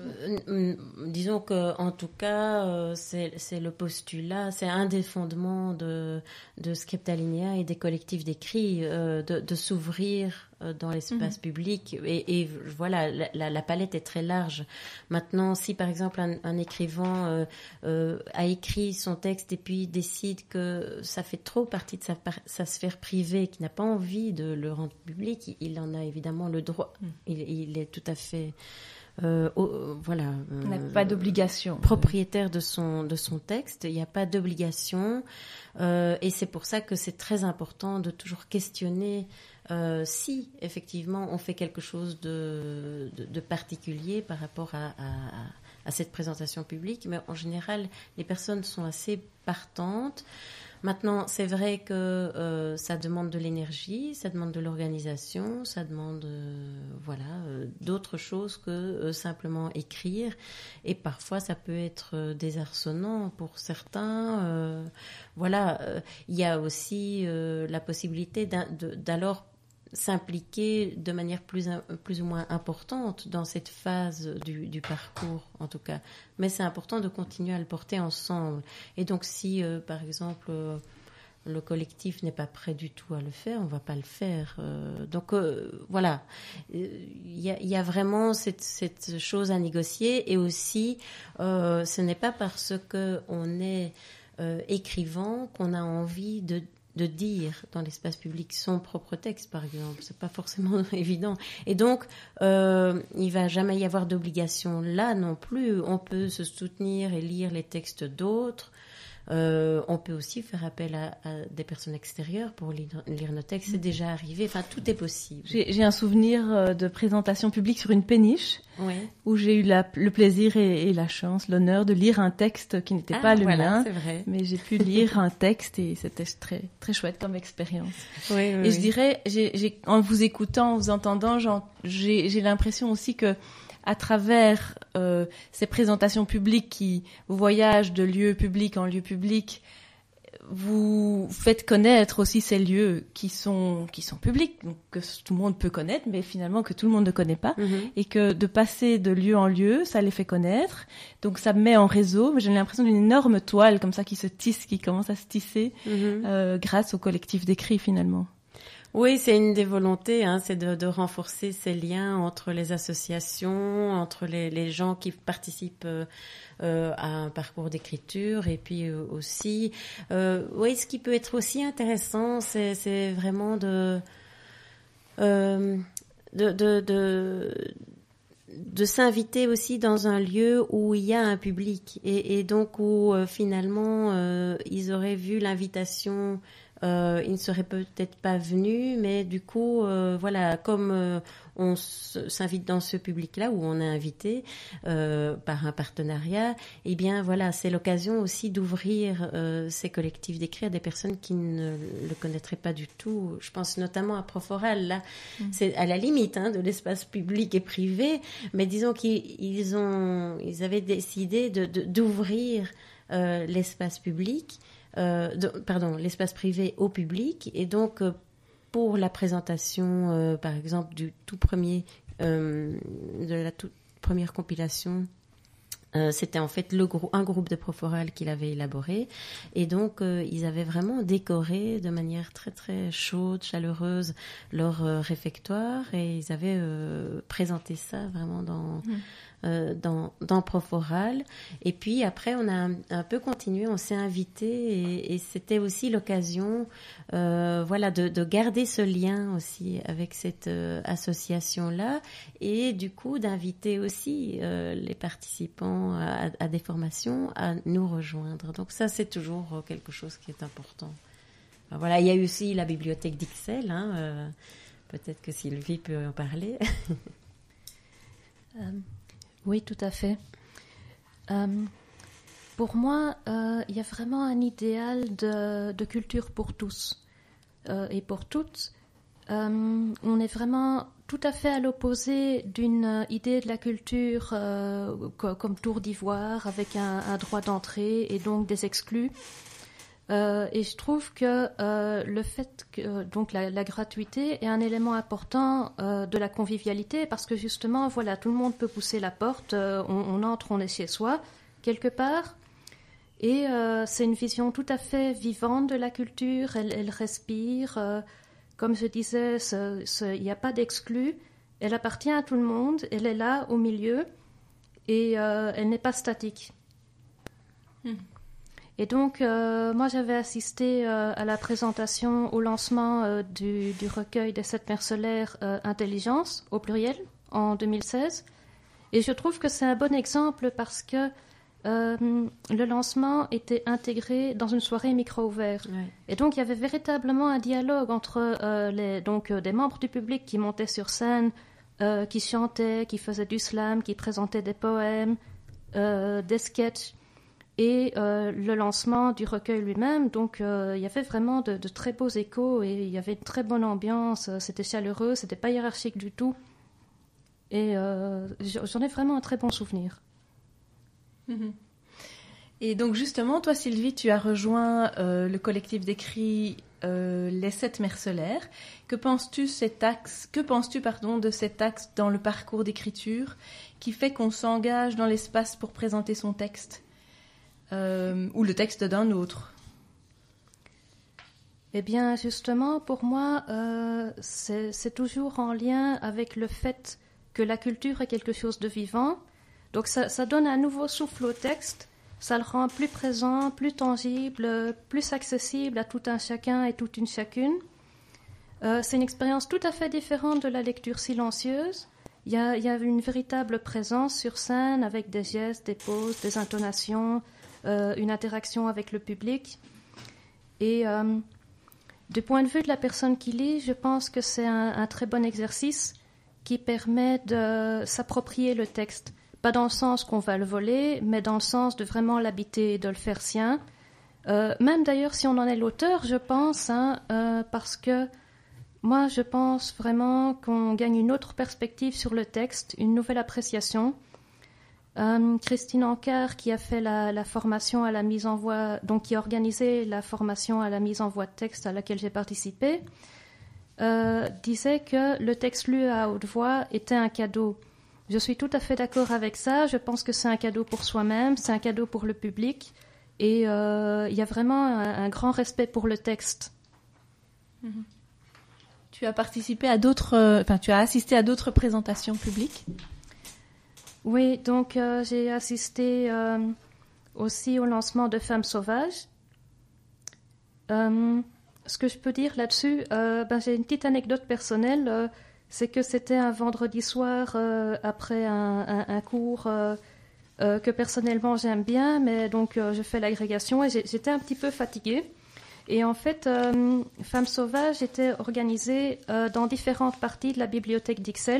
euh, disons que en tout cas euh, c'est, c'est le postulat, c'est un des fondements de, de Scriptalinea et des collectifs d'écrits euh, de, de s'ouvrir euh, dans l'espace mm-hmm. public et, et voilà la, la, la palette est très large. Maintenant si par exemple un, un écrivain euh, euh, a écrit son texte et puis décide que ça fait trop partie de sa, sa sphère privée, qu'il n'a pas envie de le rendre public, il, il en a évidemment le droit, mm. il, il est tout à fait Euh, oh, voilà. Euh, il n'y a pas d'obligation. Propriétaire de son, de son texte, il n'y a pas d'obligation. Euh, et c'est pour ça que c'est très important de toujours questionner euh, si, effectivement, on fait quelque chose de, de, de particulier par rapport à, à, à cette présentation publique. Mais en général, les personnes sont assez partantes. Maintenant, c'est vrai que euh, ça demande de l'énergie, ça demande de l'organisation, ça demande euh, voilà, euh, d'autres choses que euh, simplement écrire. Et parfois, ça peut être euh, désarçonnant pour certains. Euh, voilà, euh, il y a aussi euh, la possibilité de, d'alors s'impliquer de manière plus, plus ou moins importante dans cette phase du, du parcours, en tout cas. Mais c'est important de continuer à le porter ensemble. Et donc, si, euh, par exemple, euh, le collectif n'est pas prêt du tout à le faire, on ne va pas le faire. Euh, donc, euh, voilà. Il y a, il y a vraiment cette, cette chose à négocier. Et aussi, euh, ce n'est pas parce qu'on est euh, écrivain qu'on a envie de de dire dans l'espace public son propre texte, par exemple. C'est pas forcément évident. Et donc, euh, il va jamais y avoir d'obligation là non plus. On peut se soutenir et lire les textes d'autres. Euh, on peut aussi faire appel à, à des personnes extérieures pour lire, lire nos textes. C'est déjà arrivé. Enfin, tout est possible. J'ai, j'ai un souvenir de présentation publique sur une péniche oui. où j'ai eu la, le plaisir et, et la chance, l'honneur de lire un texte qui n'était ah, pas le voilà, mien, c'est vrai. mais j'ai pu lire un texte et c'était très très chouette comme expérience. Oui, oui, et oui. je dirais, j'ai, j'ai, en vous écoutant, en vous entendant, j'ai, j'ai l'impression aussi que à travers euh, ces présentations publiques qui voyagent de lieu public en lieu public, vous faites connaître aussi ces lieux qui sont qui sont publics, donc que tout le monde peut connaître, mais finalement que tout le monde ne connaît pas, Mm-hmm. et que de passer de lieu en lieu, ça les fait connaître. Donc ça met en réseau. J'ai l'impression d'une énorme toile comme ça qui se tisse, qui commence à se tisser Mm-hmm. euh, grâce au collectif d'écrit finalement. Oui, c'est une des volontés, hein, c'est de, de renforcer ces liens entre les associations, entre les, les gens qui participent euh, euh, à un parcours d'écriture, et puis euh, aussi, euh, oui, ce qui peut être aussi intéressant, c'est, c'est vraiment de, euh, de, de, de, de s'inviter aussi dans un lieu où il y a un public, et, et donc où euh, finalement euh, ils auraient vu l'invitation. Euh, ils ne seraient peut-être pas venus, mais du coup, euh, voilà, comme euh, on s- s'invite dans ce public-là où on est invité euh, par un partenariat, eh bien voilà, c'est l'occasion aussi d'ouvrir euh, ces collectifs d'écrits à des personnes qui ne le connaîtraient pas du tout. Je pense notamment à Proforal, là, mmh. c'est à la limite hein, de l'espace public et privé, mais disons qu'ils ils ont, ils avaient décidé de, de, d'ouvrir euh, l'espace public. Euh, de, pardon, l'espace privé au public, et donc euh, pour la présentation, euh, par exemple, du tout premier, euh, de la toute première compilation, euh, c'était en fait le grou- un groupe de Proforal qui l'avait élaboré, et donc euh, ils avaient vraiment décoré de manière très très chaude, chaleureuse leur euh, réfectoire, et ils avaient euh, présenté ça vraiment dans... Mmh. Euh, dans, dans Proforal. Et puis après, on a un, un peu continué, on s'est invité, et, et c'était aussi l'occasion euh, voilà, de, de garder ce lien aussi avec cette euh, association-là, et du coup d'inviter aussi euh, les participants à, à des formations à nous rejoindre. Donc ça, c'est toujours quelque chose qui est important. Enfin, voilà, il y a aussi la bibliothèque d'Ixelles, hein, euh, peut-être que Sylvie peut en parler. euh... Oui, tout à fait. Euh, pour moi, euh, il y a vraiment un idéal de, de culture pour tous euh, et pour toutes. Euh, on est vraiment tout à fait à l'opposé d'une idée de la culture euh, co- comme tour d'ivoire, avec un, un droit d'entrée et donc des exclus. Euh, et je trouve que euh, le fait que euh, donc la, la gratuité est un élément important euh, de la convivialité, parce que justement, voilà, tout le monde peut pousser la porte, euh, on, on entre, on est chez soi quelque part, et euh, c'est une vision tout à fait vivante de la culture. Elle, elle respire, euh, comme je disais, il n'y a pas d'exclus, elle appartient à tout le monde, elle est là au milieu, et euh, elle n'est pas statique. Hmm. Et donc, euh, moi, j'avais assisté euh, à la présentation, au lancement euh, du, du recueil des sept mers solaires euh, Intelligence, au pluriel, en deux mille seize. Et je trouve que c'est un bon exemple parce que euh, le lancement était intégré dans une soirée micro ouvert. Ouais. Et donc, il y avait véritablement un dialogue entre euh, les, donc, euh, des membres du public qui montaient sur scène, euh, qui chantaient, qui faisaient du slam, qui présentaient des poèmes, euh, des sketchs, et euh, le lancement du recueil lui-même. Donc euh, il y avait vraiment de, de très beaux échos, et il y avait une très bonne ambiance, c'était chaleureux, c'était pas hiérarchique du tout, et euh, j'en ai vraiment un très bon souvenir. Mmh. Et donc justement, toi Sylvie, tu as rejoint euh, le collectif d'écrit euh, Les Sept Mers Solaires. Que penses-tu, cet axe, que penses-tu pardon, de cet axe dans le parcours d'écriture qui fait qu'on s'engage dans l'espace pour présenter son texte ? Euh, ou le texte d'un autre? Eh bien, justement, pour moi, euh, c'est, c'est toujours en lien avec le fait que la culture est quelque chose de vivant. Donc, ça, ça donne un nouveau souffle au texte, ça le rend plus présent, plus tangible, plus accessible à tout un chacun et toute une chacune. Euh, c'est une expérience tout à fait différente de la lecture silencieuse. Il y a, il y a une véritable présence sur scène avec des gestes, des pauses, des intonations, euh, une interaction avec le public. Et euh, du point de vue de la personne qui lit, je pense que c'est un, un très bon exercice qui permet de s'approprier le texte. Pas dans le sens qu'on va le voler, mais dans le sens de vraiment l'habiter, de le faire sien. Euh, même d'ailleurs si on en est l'auteur, je pense, hein, euh, parce que moi je pense vraiment qu'on gagne une autre perspective sur le texte, une nouvelle appréciation. Euh, Christine Ancard, qui a fait la, la formation à la mise en voix, donc qui a organisé la formation à la mise en voix de texte à laquelle j'ai participé, euh, disait que le texte lu à haute voix était un cadeau. Je suis tout à fait d'accord avec ça. Je pense que c'est un cadeau pour soi-même, c'est un cadeau pour le public. Et il euh, y a vraiment un, un grand respect pour le texte. Mm-hmm. Tu as participé à d'autres, euh, enfin, tu as assisté à d'autres présentations publiques? Oui, donc euh, j'ai assisté euh, aussi au lancement de Femmes Sauvages. Euh, ce que je peux dire là-dessus, euh, ben, j'ai une petite anecdote personnelle. Euh, c'est que c'était un vendredi soir euh, après un, un, un cours euh, euh, que personnellement j'aime bien, mais donc euh, je fais l'agrégation et j'ai, j'étais un petit peu fatiguée. Et en fait, euh, Femmes Sauvages était organisée euh, dans différentes parties de la bibliothèque d'Ixelles.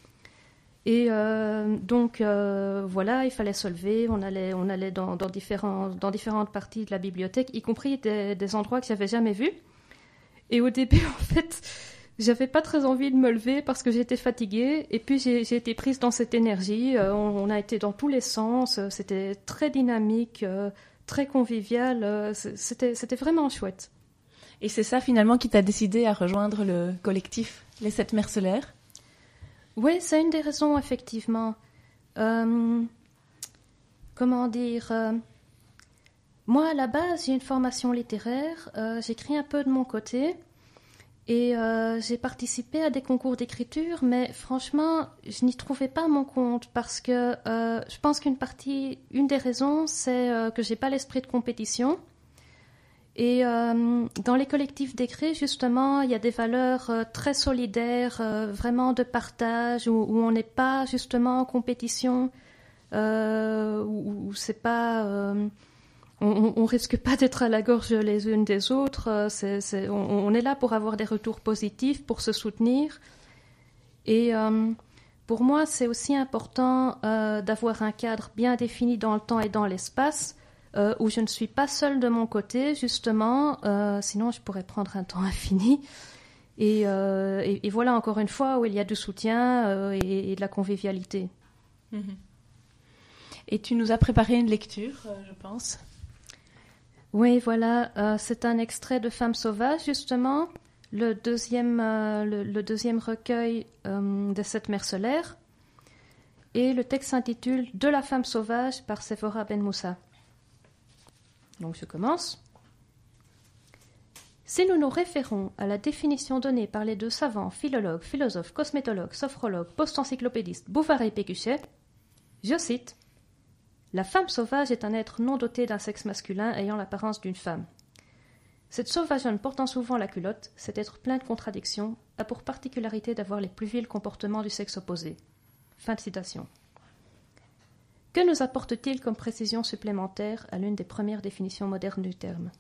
Et euh, donc euh, voilà, il fallait se lever, on allait, on allait dans, dans, différents, dans différentes parties de la bibliothèque, y compris des, des endroits que j'avais jamais vus. Et au début, en fait, j'avais pas très envie de me lever parce que j'étais fatiguée. Et puis j'ai, j'ai été prise dans cette énergie. Euh, on, on a été dans tous les sens. C'était très dynamique, euh, très convivial. Euh, c'était, c'était vraiment chouette. Et c'est ça finalement qui t'a décidé à rejoindre le collectif Les Sept Mercellaires? Oui, c'est une des raisons, effectivement. Euh, comment dire euh, Moi, à la base, j'ai une formation littéraire. Euh, j'écris un peu de mon côté. Et euh, j'ai participé à des concours d'écriture, mais franchement, je n'y trouvais pas mon compte parce que euh, je pense qu'une partie, une des raisons, c'est euh, que j'ai pas l'esprit de compétition. Et euh, dans les collectifs d'écrit, justement, il y a des valeurs euh, très solidaires, euh, vraiment de partage, où, où on n'est pas justement en compétition, euh, où, où c'est pas, euh, on, on risque pas d'être à la gorge les unes des autres. Euh, c'est, c'est, on, on est là pour avoir des retours positifs, pour se soutenir. Et euh, pour moi, c'est aussi important euh, d'avoir un cadre bien défini dans le temps et dans l'espace. Euh, où je ne suis pas seule de mon côté, justement, euh, sinon je pourrais prendre un temps infini. Et, euh, et, et voilà, encore une fois, où il y a du soutien euh, et, et de la convivialité. Mmh. Et tu nous as préparé une lecture, euh, je pense. Oui, voilà, euh, c'est un extrait de Femmes Sauvages, justement, le deuxième, euh, le, le deuxième recueil euh, des Sept Mercellaires. Et le texte s'intitule « De la femme sauvage » par Sephora Ben Moussa. Donc je commence. Si nous nous référons à la définition donnée par les deux savants, philologues, philosophes, cosmétologues, sophrologues, post-encyclopédistes, Bouvard et Pécuchet, je cite « La femme sauvage est un être non doté d'un sexe masculin ayant l'apparence d'une femme. Cette sauvageonne portant souvent la culotte, cet être plein de contradictions, a pour particularité d'avoir les plus vils comportements du sexe opposé. » Fin de citation. Que nous apporte-t-il comme précision supplémentaire à l'une des premières définitions modernes du terme?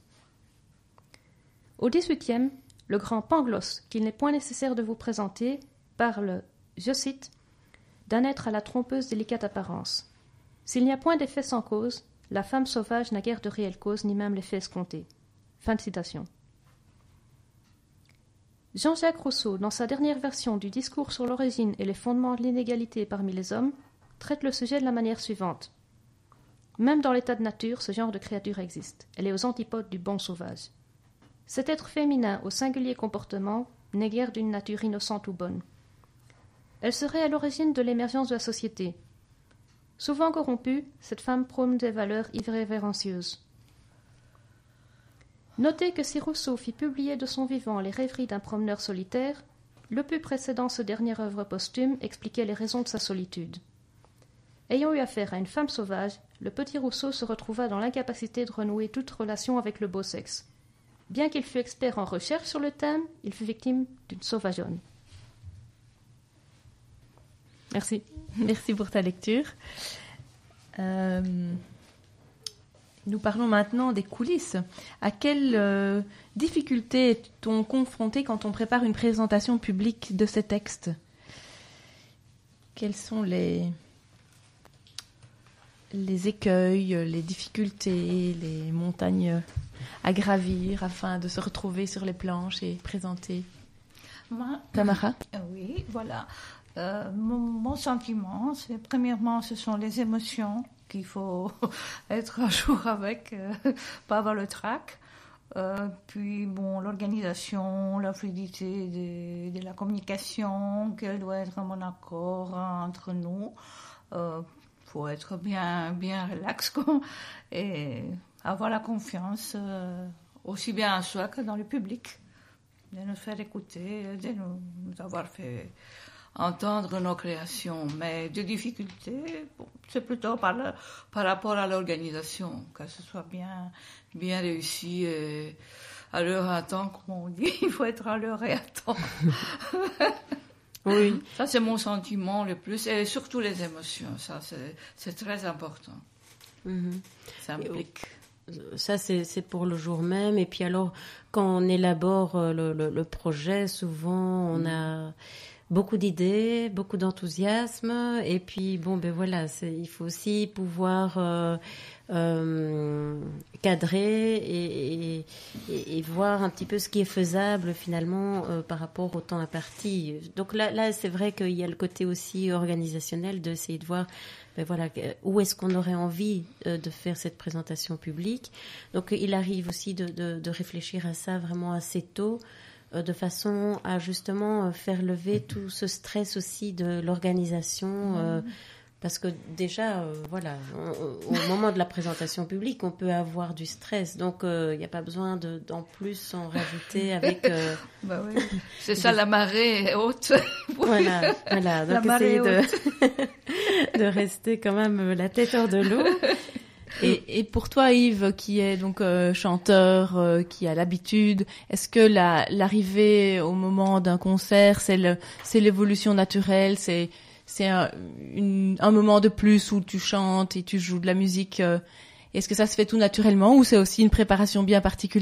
Au dix-huitième, le grand Pangloss, qu'il n'est point nécessaire de vous présenter, parle, je cite, d'un être à la trompeuse délicate apparence. S'il n'y a point d'effet sans cause, la femme sauvage n'a guère de réelle cause, ni même l'effet escompté. Fin de citation. Jean-Jacques Rousseau, dans sa dernière version du Discours sur l'origine et les fondements de l'inégalité parmi les hommes, traite le sujet de la manière suivante. Même dans l'état de nature, ce genre de créature existe. Elle est aux antipodes du bon sauvage. Cet être féminin au singulier comportement n'est guère d'une nature innocente ou bonne. Elle serait à l'origine de l'émergence de la société. Souvent corrompue, cette femme prône des valeurs irrévérencieuses. Notez que si Rousseau fit publier de son vivant les rêveries d'un promeneur solitaire, l'opus précédant ce dernière œuvre posthume expliquait les raisons de sa solitude. Ayant eu affaire à une femme sauvage, le petit Rousseau se retrouva dans l'incapacité de renouer toute relation avec le beau sexe. Bien qu'il fût expert en recherche sur le thème, il fut victime d'une sauvageonne. Merci. Merci pour ta lecture. Euh, Nous parlons maintenant des coulisses. À quelles euh, difficultés est-on confronté quand on prépare une présentation publique de ces textes ? Quels sont les, les écueils, les difficultés, les montagnes à gravir afin de se retrouver sur les planches et présenter ? Moi, Tamara ? Oui, voilà. Euh, mon, mon sentiment, c'est premièrement, ce sont les émotions qu'il faut être un jour avec, euh, pas avoir le trac. Euh, puis, bon, l'organisation, la fluidité de, de la communication, qu'elle doit être en bon accord entre nous. Il euh, faut être bien, bien relax, quoi, et avoir la confiance euh, aussi bien en soi que dans le public, de nous faire écouter, de nous, nous avoir fait entendre nos créations. Mais des difficultés, bon, c'est plutôt par, le, par rapport à l'organisation, que ce soit bien, bien réussi et à l'heure et à temps, comme on dit. Il faut être à l'heure et à temps. Oui. Ça, c'est mon sentiment le plus, et surtout les émotions. Ça, c'est, c'est très important. Mm-hmm. Ça implique. Ça, c'est, c'est pour le jour même. Et puis alors, quand on élabore le, le, le projet, souvent, on a beaucoup d'idées, beaucoup d'enthousiasme. Et puis, bon, ben voilà, c'est, il faut aussi pouvoir euh, euh, cadrer et, et, et voir un petit peu ce qui est faisable, finalement, euh, par rapport au temps imparti. Donc là, là, c'est vrai qu'il y a le côté aussi organisationnel d'essayer de voir... Ben voilà, où est-ce qu'on aurait envie euh, de faire cette présentation publique. Donc il arrive aussi de, de, de réfléchir à ça vraiment assez tôt, euh, de façon à justement euh, faire lever tout ce stress aussi de l'organisation, euh, parce que déjà, euh, voilà, on, on, au moment de la présentation publique, on peut avoir du stress, donc il euh, n'y a pas besoin de, d'en plus en rajouter avec... Euh, bah oui. C'est ça, la marée haute. Voilà, voilà, donc essayer de, de rester quand même la tête hors de l'eau. Et, et pour toi, Yves, qui est donc euh, chanteur, euh, qui a l'habitude, est-ce que la, l'arrivée au moment d'un concert, c'est, le, c'est l'évolution naturelle, c'est... C'est un, une, un moment de plus où tu chantes et tu joues de la musique. Euh, est-ce que ça se fait tout naturellement ou c'est aussi une préparation bien particulière ?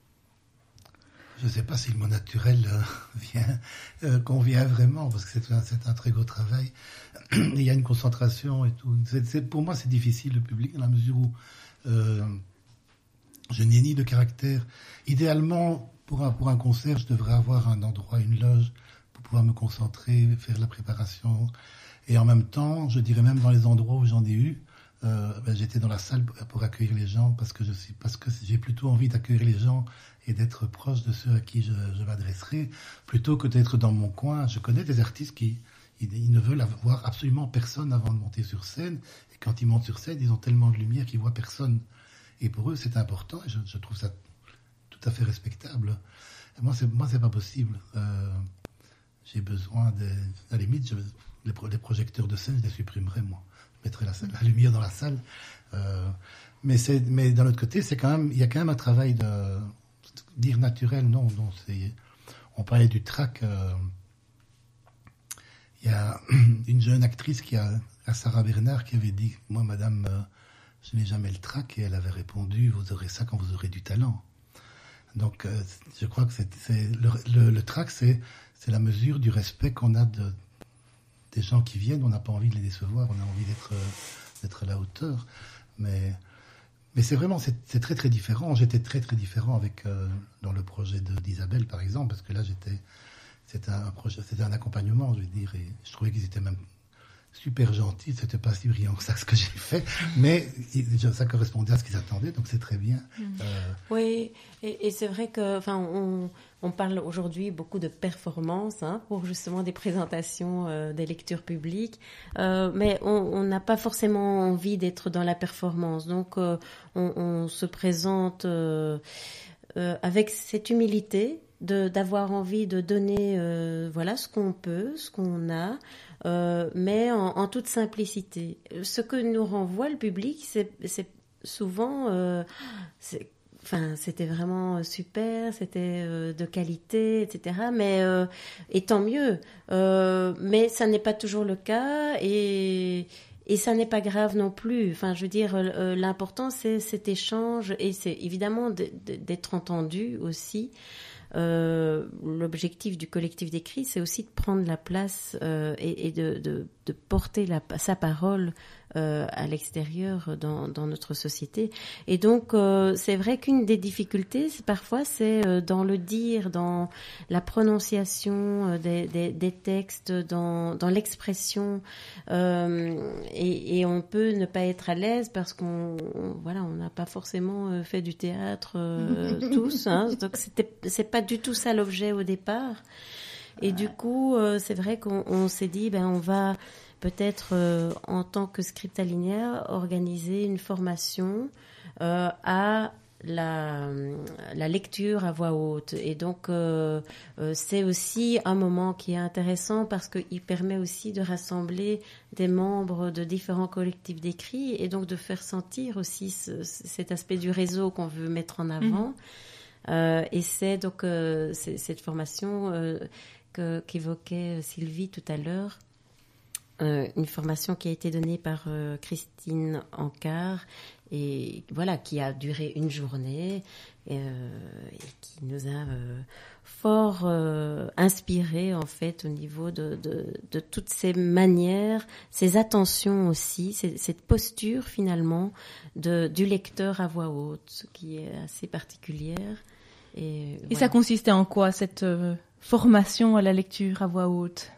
Je ne sais pas si le mot naturel euh, vient, euh, convient vraiment, parce que c'est un, c'est un très gros travail. Il y a une concentration et tout. C'est, c'est, pour moi, c'est difficile, le public, dans la mesure où euh, je n'ai ni de caractère. Idéalement, pour un, pour un concert, je devrais avoir un endroit, une loge, pour pouvoir me concentrer, faire la préparation. Et en même temps, je dirais même dans les endroits où j'en ai eu, euh, ben j'étais dans la salle pour, pour accueillir les gens, parce que je suis, parce que j'ai plutôt envie d'accueillir les gens et d'être proche de ceux à qui je, je m'adresserai, plutôt que d'être dans mon coin. Je connais des artistes qui ils, ils ne veulent voir absolument personne avant de monter sur scène, et quand ils montent sur scène, ils ont tellement de lumière qu'ils voient personne. Et pour eux, c'est important, et je, je trouve ça tout à fait respectable. Et moi, c'est, moi, c'est pas possible. Euh, J'ai besoin de... À la limite, je, les, pro, les projecteurs de scène, je les supprimerais, moi. Je mettrais la, salle, la lumière dans la salle. Euh, mais, c'est, mais d'un autre côté, c'est quand même, il y a quand même un travail de... Dire naturel, non. non c'est, on parlait du trac. Euh, il y a une jeune actrice, qui a, à Sarah Bernard, qui avait dit, moi, madame, euh, je n'ai jamais le trac. Et elle avait répondu, vous aurez ça quand vous aurez du talent. Donc, euh, je crois que c'est, c'est le, le, le trac, c'est... C'est la mesure du respect qu'on a de, des gens qui viennent. On n'a pas envie de les décevoir, on a envie d'être, d'être à la hauteur. Mais, mais c'est vraiment, c'est, c'est très très différent. J'étais très très différent avec, euh, dans le projet de, d'Isabelle, par exemple, parce que là, j'étais, c'était un projet, c'était un accompagnement, je veux dire, et je trouvais qu'ils étaient même super gentils. C'était pas si brillant que ça, ce que j'ai fait, mais ça correspondait à ce qu'ils attendaient, donc c'est très bien. Mmh. Euh... Oui, et, et c'est vrai que, enfin, on, on parle aujourd'hui beaucoup de performance, hein, pour justement des présentations, euh, des lectures publiques, euh, mais on n'a pas forcément envie d'être dans la performance, donc euh, on, on se présente euh, euh, avec cette humilité de d'avoir envie de donner, euh, voilà, ce qu'on peut, ce qu'on a. Euh, mais en, en toute simplicité. Ce que nous renvoie le public, c'est, c'est souvent, euh, c'est, enfin, c'était vraiment super, c'était euh, de qualité, et cetera. Mais euh, et tant mieux. Euh, mais ça n'est pas toujours le cas, et et ça n'est pas grave non plus. Enfin, je veux dire, euh, l'important, c'est cet échange, et c'est évidemment de, de, d'être entendu aussi. Euh, l'objectif du collectif d'écrit, c'est aussi de prendre la place euh, et, et de, de, de porter la, sa parole euh, à l'extérieur dans, dans notre société. Et donc, euh, c'est vrai qu'une des difficultés, c'est, parfois, c'est euh, dans le dire, dans la prononciation euh, des, des, des textes, dans, dans l'expression. Euh, et, et on peut ne pas être à l'aise parce qu'on, on, voilà, on n'a pas forcément euh, fait du théâtre euh, tous. Hein, donc, c'était, c'est pas du tout ça l'objet au départ. Et du coup, euh, c'est vrai qu'on on s'est dit, ben, on va peut-être, euh, en tant que Scriptalinea, organiser une formation euh, à la, la lecture à voix haute. Et donc, euh, euh, c'est aussi un moment qui est intéressant parce qu'il permet aussi de rassembler des membres de différents collectifs d'écrit et donc de faire sentir aussi ce, cet aspect du réseau qu'on veut mettre en avant. Mmh. Euh, et c'est donc euh, c'est, cette formation euh, que, qu'évoquait Sylvie tout à l'heure, euh, une formation qui a été donnée par euh, Christine Ancard et voilà, qui a duré une journée et, euh, et qui nous a euh, fort euh, inspiré en fait au niveau de, de, de toutes ces manières, ces attentions aussi, ces, cette posture finalement de, du lecteur à voix haute qui est assez particulière. Et, et voilà. Ça consistait en quoi cette euh, formation à la lecture à voix haute?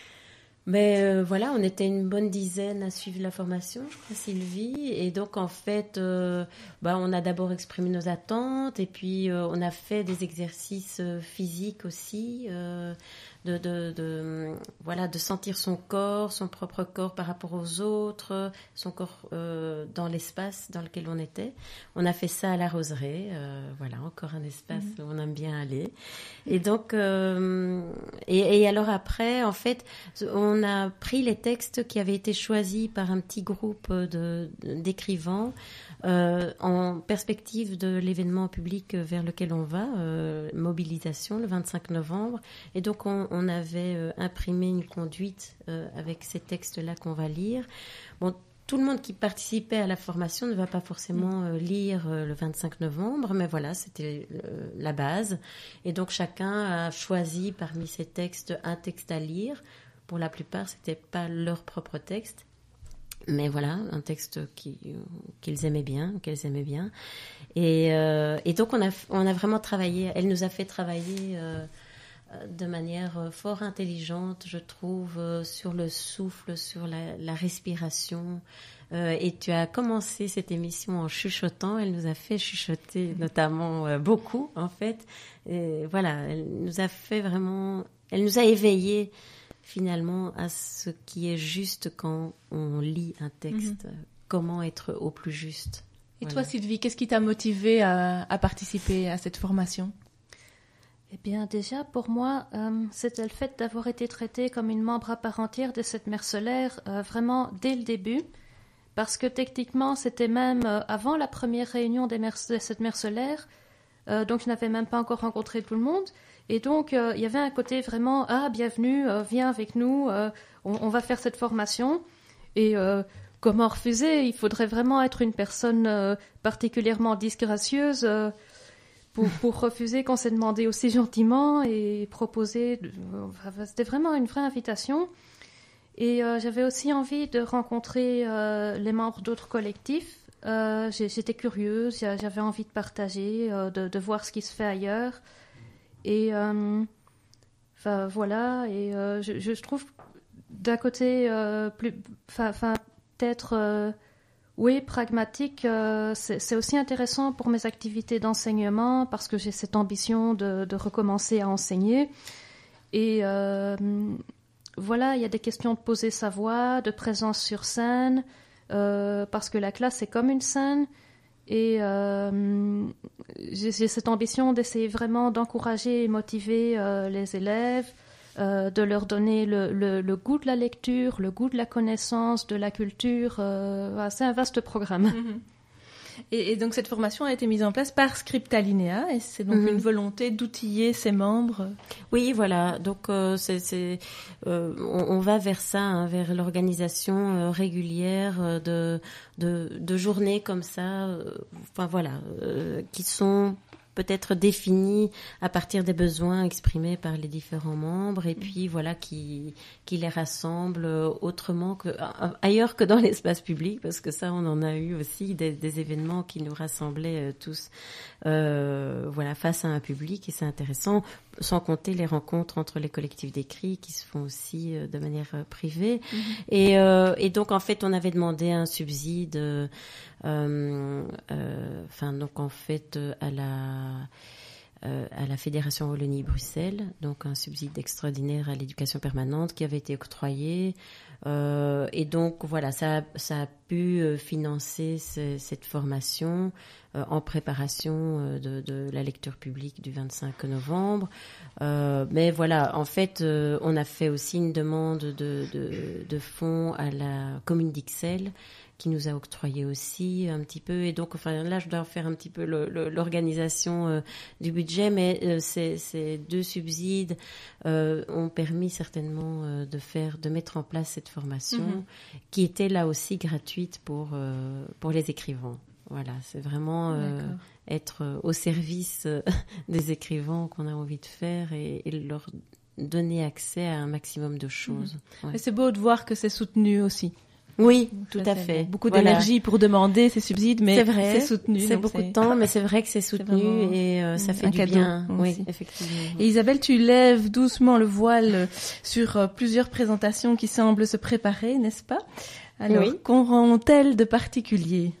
Mais euh, voilà, on était une bonne dizaine à suivre la formation, je crois, Sylvie. Et donc, en fait, euh, bah, on a d'abord exprimé nos attentes et puis euh, on a fait des exercices euh, physiques aussi, euh, de, de, de, voilà, de sentir son corps, son propre corps par rapport aux autres, son corps euh, dans l'espace dans lequel on était. On a fait ça à la Roseraie, euh, voilà, encore un espace mmh. où on aime bien aller. Et donc, euh, et, et alors après, en fait, on On a pris les textes qui avaient été choisis par un petit groupe de, d'écrivains euh, en perspective de l'événement public vers lequel on va, euh, mobilisation le vingt-cinq novembre. Et donc on, on avait euh, imprimé une conduite euh, avec ces textes-là qu'on va lire. Bon, tout le monde qui participait à la formation ne va pas forcément euh, lire euh, le vingt-cinq novembre, mais voilà, c'était euh, la base. Et donc chacun a choisi parmi ces textes un texte à lire. Pour la plupart, ce n'était pas leur propre texte, mais voilà, un texte qui, qu'ils aimaient bien, qu'elles aimaient bien. Et, euh, et donc, on a, on a vraiment travaillé, elle nous a fait travailler euh, de manière fort intelligente, je trouve, euh, sur le souffle, sur la, la respiration. Euh, et tu as commencé cette émission en chuchotant, elle nous a fait chuchoter notamment euh, beaucoup, en fait. Et voilà, elle nous a fait vraiment, elle nous a éveillés finalement à ce qui est juste quand on lit un texte, mmh. comment être au plus juste. Et voilà. Toi Sylvie, qu'est-ce qui t'a motivée à, à participer à cette formation? Eh bien déjà pour moi, euh, c'était le fait d'avoir été traitée comme une membre à part entière de cette mère solaire euh, vraiment dès le début, parce que techniquement c'était même euh, avant la première réunion des mères, de cette mère solaire, euh, donc je n'avais même pas encore rencontré tout le monde. Et donc, euh, il y avait un côté vraiment « Ah, bienvenue, euh, viens avec nous, euh, on, on va faire cette formation. » Et euh, comment refuser? Il faudrait vraiment être une personne euh, particulièrement disgracieuse euh, pour, pour refuser qu'on s'est demandé aussi gentiment et proposer. De, euh, c'était vraiment une vraie invitation. Et euh, j'avais aussi envie de rencontrer euh, les membres d'autres collectifs. Euh, j'étais curieuse, j'avais envie de partager, euh, de, de voir ce qui se fait ailleurs. Et euh, enfin voilà, et euh, je, je trouve d'un côté euh, plus, enfin peut-être euh, oui pragmatique, euh, c'est, c'est aussi intéressant pour mes activités d'enseignement parce que j'ai cette ambition de, de recommencer à enseigner. Et euh, voilà, il y a des questions de poser sa voix, de présence sur scène, euh, parce que la classe c'est comme une scène. Et euh, j'ai, j'ai cette ambition d'essayer vraiment d'encourager et motiver euh, les élèves, euh, de leur donner le, le, le goût de la lecture, le goût de la connaissance, de la culture. Euh, c'est un vaste programme. Mm-hmm. Et, et donc cette formation a été mise en place par Scriptalinea et c'est donc mm-hmm. une volonté d'outiller ses membres. Oui, voilà. Donc euh, c'est, c'est euh, on, on va vers ça, hein, vers l'organisation euh, régulière euh, de, de de journées comme ça. Euh, enfin voilà, euh, qui sont peut-être définis à partir des besoins exprimés par les différents membres et puis voilà qui qui les rassemble autrement que ailleurs que dans l'espace public, parce que ça on en a eu aussi des, des événements qui nous rassemblaient tous euh, voilà face à un public et c'est intéressant, sans compter les rencontres entre les collectifs d'écrit qui se font aussi de manière privée. Mmh. Et, euh, et donc en fait on avait demandé un subside euh, euh, enfin donc en fait à la Euh, à la Fédération Wallonie-Bruxelles, donc un subside extraordinaire à l'éducation permanente qui avait été octroyé. Euh, et donc, voilà, ça, ça a pu financer ce, cette formation euh, en préparation de, de la lecture publique du vingt-cinq novembre. Euh, mais voilà, en fait, euh, on a fait aussi une demande de, de, de fonds à la commune d'Ixelles, qui nous a octroyé aussi un petit peu. Et donc, enfin, là, je dois faire un petit peu le, le, l'organisation euh, du budget, mais euh, ces, ces deux subsides euh, ont permis certainement euh, de faire, de mettre en place cette formation, mm-hmm. qui était là aussi gratuite pour euh, pour les écrivains. Voilà, c'est vraiment euh, être au service euh, des écrivains qu'on a envie de faire et, et leur donner accès à un maximum de choses. Mm-hmm. Ouais. Et c'est beau de voir que c'est soutenu aussi. Oui, tout à fait. Beaucoup voilà. d'énergie pour demander ces subsides, mais c'est, vrai, c'est soutenu. C'est beaucoup c'est... de temps, mais c'est vrai que c'est soutenu c'est et euh, ça fait du cadeau bien. Aussi. Oui, effectivement. Et Isabelle, tu lèves doucement le voile sur euh, plusieurs présentations qui semblent se préparer, n'est-ce pas? Alors, oui. Qu'auront-elles de particulier?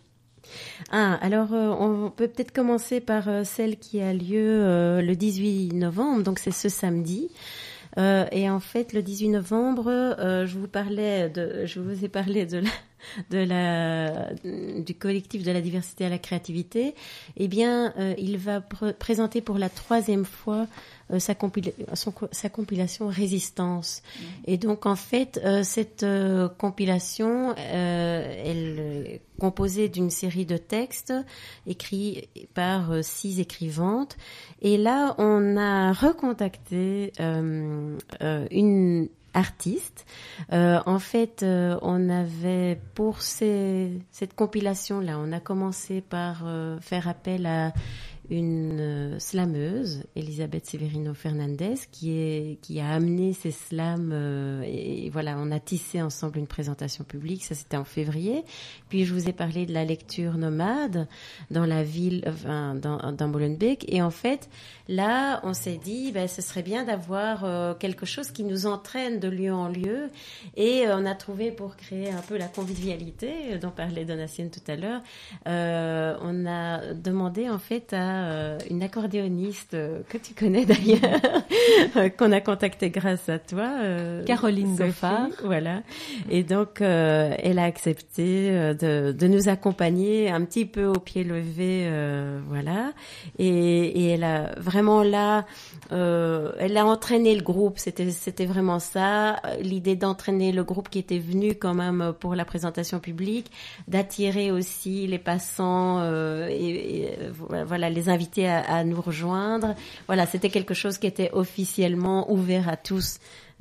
Ah, alors euh, on peut peut-être commencer par euh, celle qui a lieu euh, le dix-huit novembre, donc c'est ce samedi. Euh, et en fait, le dix-huit novembre, euh, je vous parlais de, je vous ai parlé de la, de la, du collectif de la diversité à la créativité. Eh bien, euh, il va pr- présenter pour la troisième fois euh, sa, compila- son, sa compilation Résistance. Mmh. Et donc, en fait, euh, cette euh, compilation, euh, elle est composée d'une série de textes écrits par euh, six écrivantes. Et là, on a recontacté euh, euh, une artiste. Euh, en fait, euh, on avait pour ces, cette compilation-là, on a commencé par euh, faire appel à une euh, slameuse, Elisabeth Severino Fernandez, qui est qui a amené ces slams euh, et, et voilà, on a tissé ensemble une présentation publique. Ça, c'était en février. Puis je vous ai parlé de la lecture nomade dans la ville, enfin, dans, dans Molenbeek. Et en fait, là, on s'est dit, ben, ce serait bien d'avoir euh, quelque chose qui nous entraîne de lieu en lieu. Et euh, on a trouvé, pour créer un peu la convivialité dont parlait Donatienne tout à l'heure, euh, on a demandé en fait à Euh, une accordéoniste euh, que tu connais d'ailleurs, euh, qu'on a contactée grâce à toi, euh, Caroline Goffard. Voilà. Et donc, euh, elle a accepté euh, de, de nous accompagner un petit peu au pied levé, euh, voilà. Et, et elle a vraiment là, euh, elle a entraîné le groupe. C'était, c'était vraiment ça, l'idée d'entraîner le groupe qui était venu quand même pour la présentation publique, d'attirer aussi les passants euh, et, et voilà les inviter à, à nous rejoindre. Voilà, c'était quelque chose qui était officiellement ouvert à tous.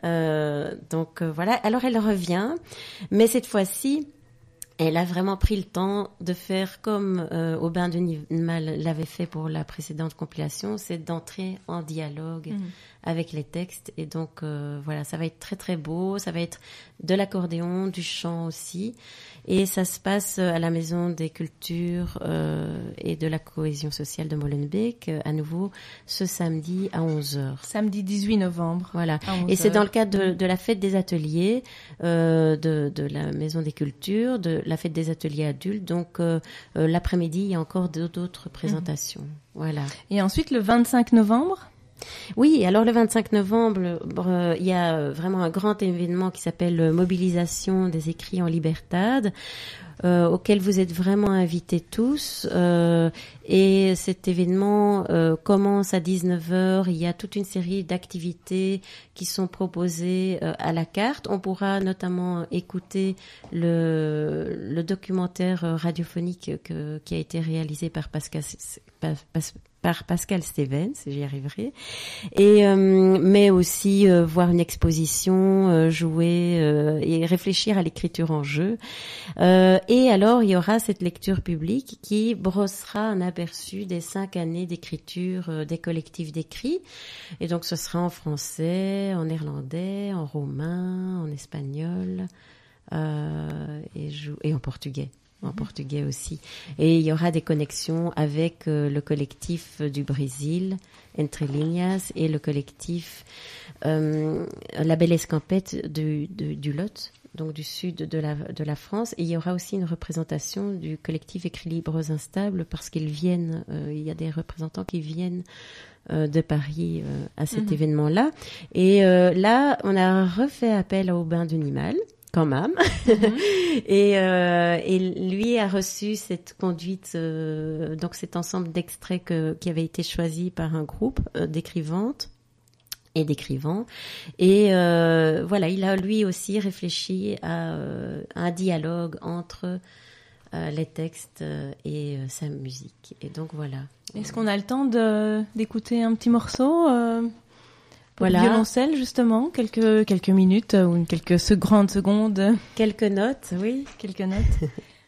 Euh, donc euh, voilà. Alors elle revient, mais cette fois-ci, elle a vraiment pris le temps de faire comme euh, Aubin de Nivelle l'avait fait pour la précédente compilation, c'est d'entrer en dialogue mmh. avec les textes. Et donc euh, voilà, ça va être très très beau. Ça va être de l'accordéon, du chant aussi. Et ça se passe à la Maison des Cultures euh, et de la Cohésion Sociale de Molenbeek, euh, à nouveau ce samedi à onze heures. Samedi dix-huit novembre. Voilà. Et c'est dans le cadre de, de la fête des ateliers euh, de, de la Maison des Cultures, de la fête des ateliers adultes. Donc euh, euh, l'après-midi, il y a encore d'autres présentations. Mmh. Voilà. Et ensuite, le vingt-cinq novembre ? Oui, alors le vingt-cinq novembre, euh, il y a vraiment un grand événement qui s'appelle Mobilisation des écrits en Libertad. euh, auquel vous êtes vraiment invités tous. Euh, et cet événement euh, commence à dix-neuf heures. Il y a toute une série d'activités qui sont proposées euh, à la carte. On pourra notamment écouter le, le documentaire radiophonique que, qui a été réalisé par Pascal, par, par Pascal Stevens, j'y arriverai. Et euh, mais aussi euh, voir une exposition, euh, jouer euh, et réfléchir à l'écriture en jeu. Euh, et alors, il y aura cette lecture publique qui brossera un aperçu des cinq années d'écriture euh, des collectifs d'écrit. Et donc, ce sera en français, en néerlandais, en roumain, en espagnol euh, et, jou- et en portugais. En portugais aussi. Et il y aura des connexions avec euh, le collectif du Brésil, Entre Linhas, et le collectif euh, La Belle Escampette du, du, du Lot, donc du sud de la, de la France. Et il y aura aussi une représentation du collectif Écrits Libres Instables, parce qu'ils viennent, euh, il y a des représentants qui viennent euh, de Paris euh, à cet mmh. événement-là. Et euh, là, on a refait appel à Aubin de Nimal, quand même. Mm-hmm. et, euh, et lui a reçu cette conduite, euh, donc cet ensemble d'extraits que, qui avait été choisi par un groupe euh, d'écrivantes et d'écrivains. Et euh, voilà, il a lui aussi réfléchi à, euh, à un dialogue entre euh, les textes et euh, sa musique. Et donc voilà. Est-ce qu'on a le temps de, d'écouter un petit morceau euh... Pour voilà. Le violoncelle, justement, quelques, quelques minutes euh, ou quelques se- grandes secondes. Quelques notes, oui. Quelques notes.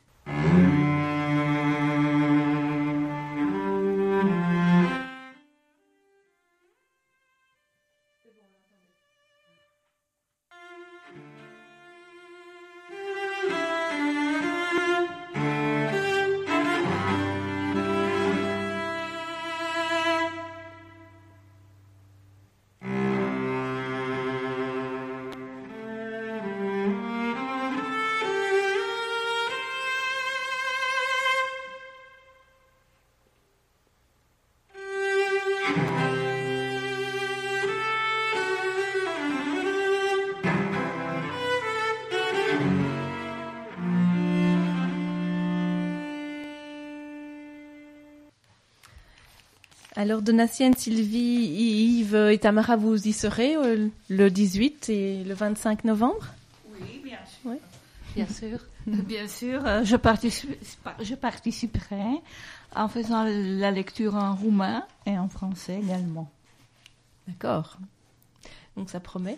Alors, Donatienne, Sylvie, Yves et Tamara, vous y serez euh, le dix-huit et le vingt-cinq novembre ? Oui, bien sûr. Oui. Bien sûr. Bien sûr, euh, je, participe, je participerai en faisant la lecture en roumain et en français également. D'accord. Donc, ça promet.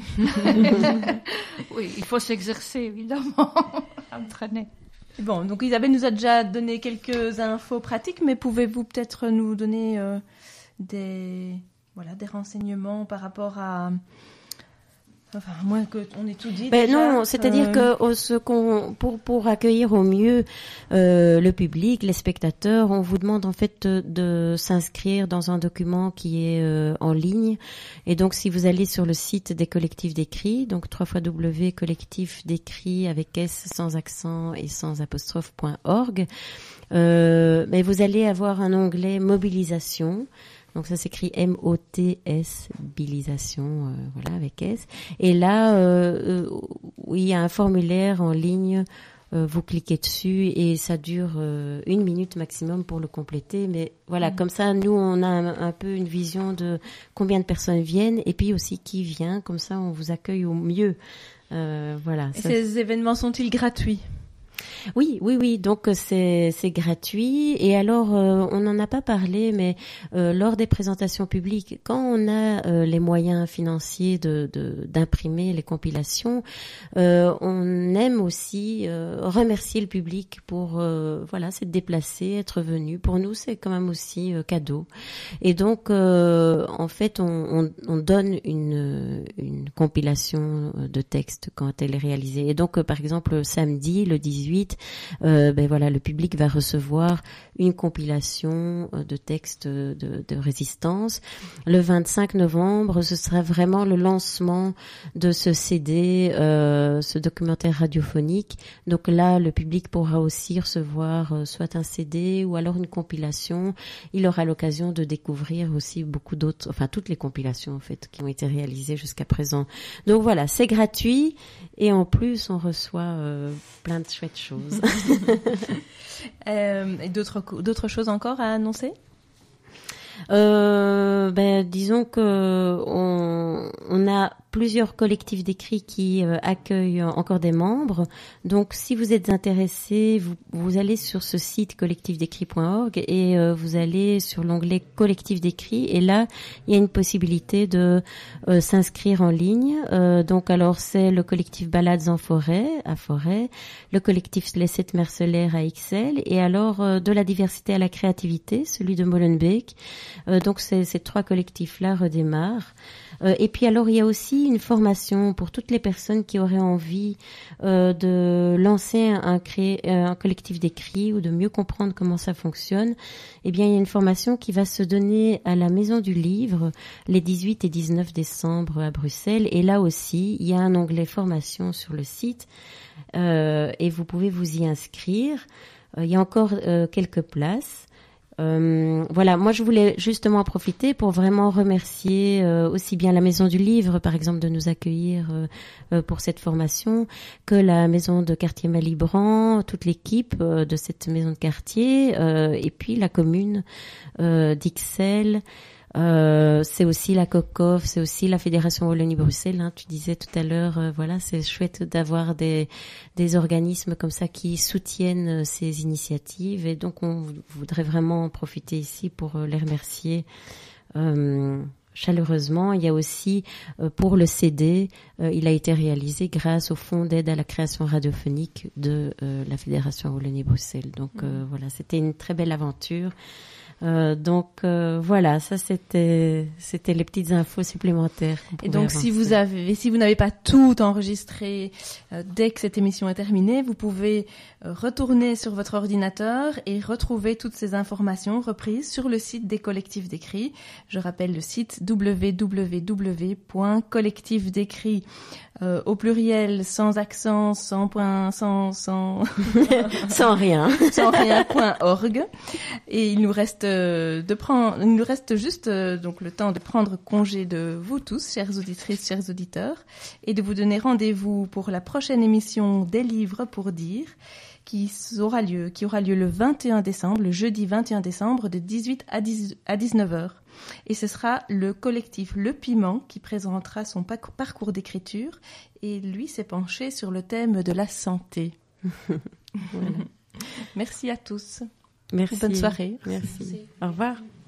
Oui, il faut s'exercer, évidemment, entraîner. Bon, donc Isabelle nous a déjà donné quelques infos pratiques, mais pouvez-vous peut-être nous donner euh, des, voilà, des renseignements par rapport à... Enfin, à moins qu'on ait tout dit. Ben déjà, non, c'est-à-dire euh... que ce qu'on, pour pour accueillir au mieux euh, le public, les spectateurs, on vous demande en fait de, de s'inscrire dans un document qui est euh, en ligne. Et donc, si vous allez sur le site des collectifs d'écrit, donc w w w point collectif d'écrit avec s sans accent et sans apostrophe point org, euh, ben vous allez avoir un onglet mobilisation. Donc ça s'écrit M O T S, bilisation, euh, voilà, avec S. Et là, euh, euh, il y a un formulaire en ligne, euh, vous cliquez dessus et ça dure euh, une minute maximum pour le compléter. Mais voilà, mmh. Comme ça, nous, on a un, un peu une vision de combien de personnes viennent et puis aussi qui vient. Comme ça, on vous accueille au mieux. Euh, voilà. Et ça, ces événements sont-ils gratuits ? Oui, oui, oui. Donc c'est c'est gratuit. Et alors, euh, on n'en a pas parlé, mais euh, lors des présentations publiques, quand on a euh, les moyens financiers de, de d'imprimer les compilations, euh, on aime aussi euh, remercier le public pour euh, voilà, s'être déplacé, être venu. Pour nous, c'est quand même aussi euh, cadeau. Et donc, euh, en fait, on, on, on donne une une compilation de textes quand elle est réalisée. Et donc, euh, par exemple, samedi, le dix-huit. Euh, ben voilà, le public va recevoir une compilation de textes de, de résistance. Le vingt-cinq novembre, ce sera vraiment le lancement de ce C D, euh, ce documentaire radiophonique. Donc là, le public pourra aussi recevoir euh, soit un C D ou alors une compilation. Il aura l'occasion de découvrir aussi beaucoup d'autres, enfin toutes les compilations en fait qui ont été réalisées jusqu'à présent. Donc voilà, c'est gratuit et en plus on reçoit euh, plein de chouettes choses. euh, et d'autres, d'autres choses encore à annoncer? Euh, ben, disons que on, on a plusieurs collectifs d'écrits qui euh, accueillent encore des membres. Donc, si vous êtes intéressé, vous, vous allez sur ce site collectif d'écrits point org et euh, vous allez sur l'onglet collectif d'écrits. Et là, il y a une possibilité de euh, s'inscrire en ligne. Euh, donc, alors, c'est le collectif Balades en forêt, à Forêt, le collectif Les Sept Mercellaires à Ixelles, et alors euh, de la diversité à la créativité, celui de Molenbeek. Euh, donc, ces, ces trois collectifs-là redémarrent. Euh, et puis alors, il y a aussi une formation pour toutes les personnes qui auraient envie euh, de lancer un, cré... un collectif d'écrits ou de mieux comprendre comment ça fonctionne. Eh bien, il y a une formation qui va se donner à la Maison du Livre les dix-huit et dix-neuf décembre à Bruxelles. Et là aussi, il y a un onglet formation sur le site euh, et vous pouvez vous y inscrire. Euh, il y a encore euh, quelques places. Euh, voilà, moi je voulais justement en profiter pour vraiment remercier euh, aussi bien la Maison du Livre, par exemple, de nous accueillir euh, euh, pour cette formation, que la Maison de quartier Malibran, toute l'équipe euh, de cette maison de quartier, euh, et puis la commune euh, d'Ixelles. Euh, c'est aussi la COCOF, c'est aussi la Fédération Wallonie-Bruxelles, hein, tu disais tout à l'heure, euh, voilà, c'est chouette d'avoir des, des organismes comme ça qui soutiennent euh, ces initiatives, et donc on voudrait vraiment en profiter ici pour euh, les remercier euh, chaleureusement. Il y a aussi euh, pour le C D, euh, il a été réalisé grâce au Fonds d'aide à la création radiophonique de euh, la Fédération Wallonie-Bruxelles, donc euh, voilà, c'était une très belle aventure. Euh, donc euh, voilà, ça c'était c'était les petites infos supplémentaires. Et donc si vous avez si vous n'avez pas tout enregistré euh, dès que cette émission est terminée, vous pouvez euh, retourner sur votre ordinateur et retrouver toutes ces informations reprises sur le site des collectifs d'écrits. Je rappelle le site w w w point collectif d'écrits euh, au pluriel, sans accent, sans point, sans sans sans rien, sans rien point org. Et il nous reste de prendre, il nous reste juste euh, donc le temps de prendre congé de vous tous, chères auditrices, chers auditeurs, et de vous donner rendez-vous pour la prochaine émission des livres pour dire, qui aura lieu, qui aura lieu le vingt et un décembre, le jeudi vingt et un décembre, de dix-huit à dix-neuf heures. Et ce sera le collectif Le Piment qui présentera son parcours d'écriture, et lui s'est penché sur le thème de la santé. Voilà. Merci à tous. Merci. Bonne soirée. Merci. Merci. Au revoir.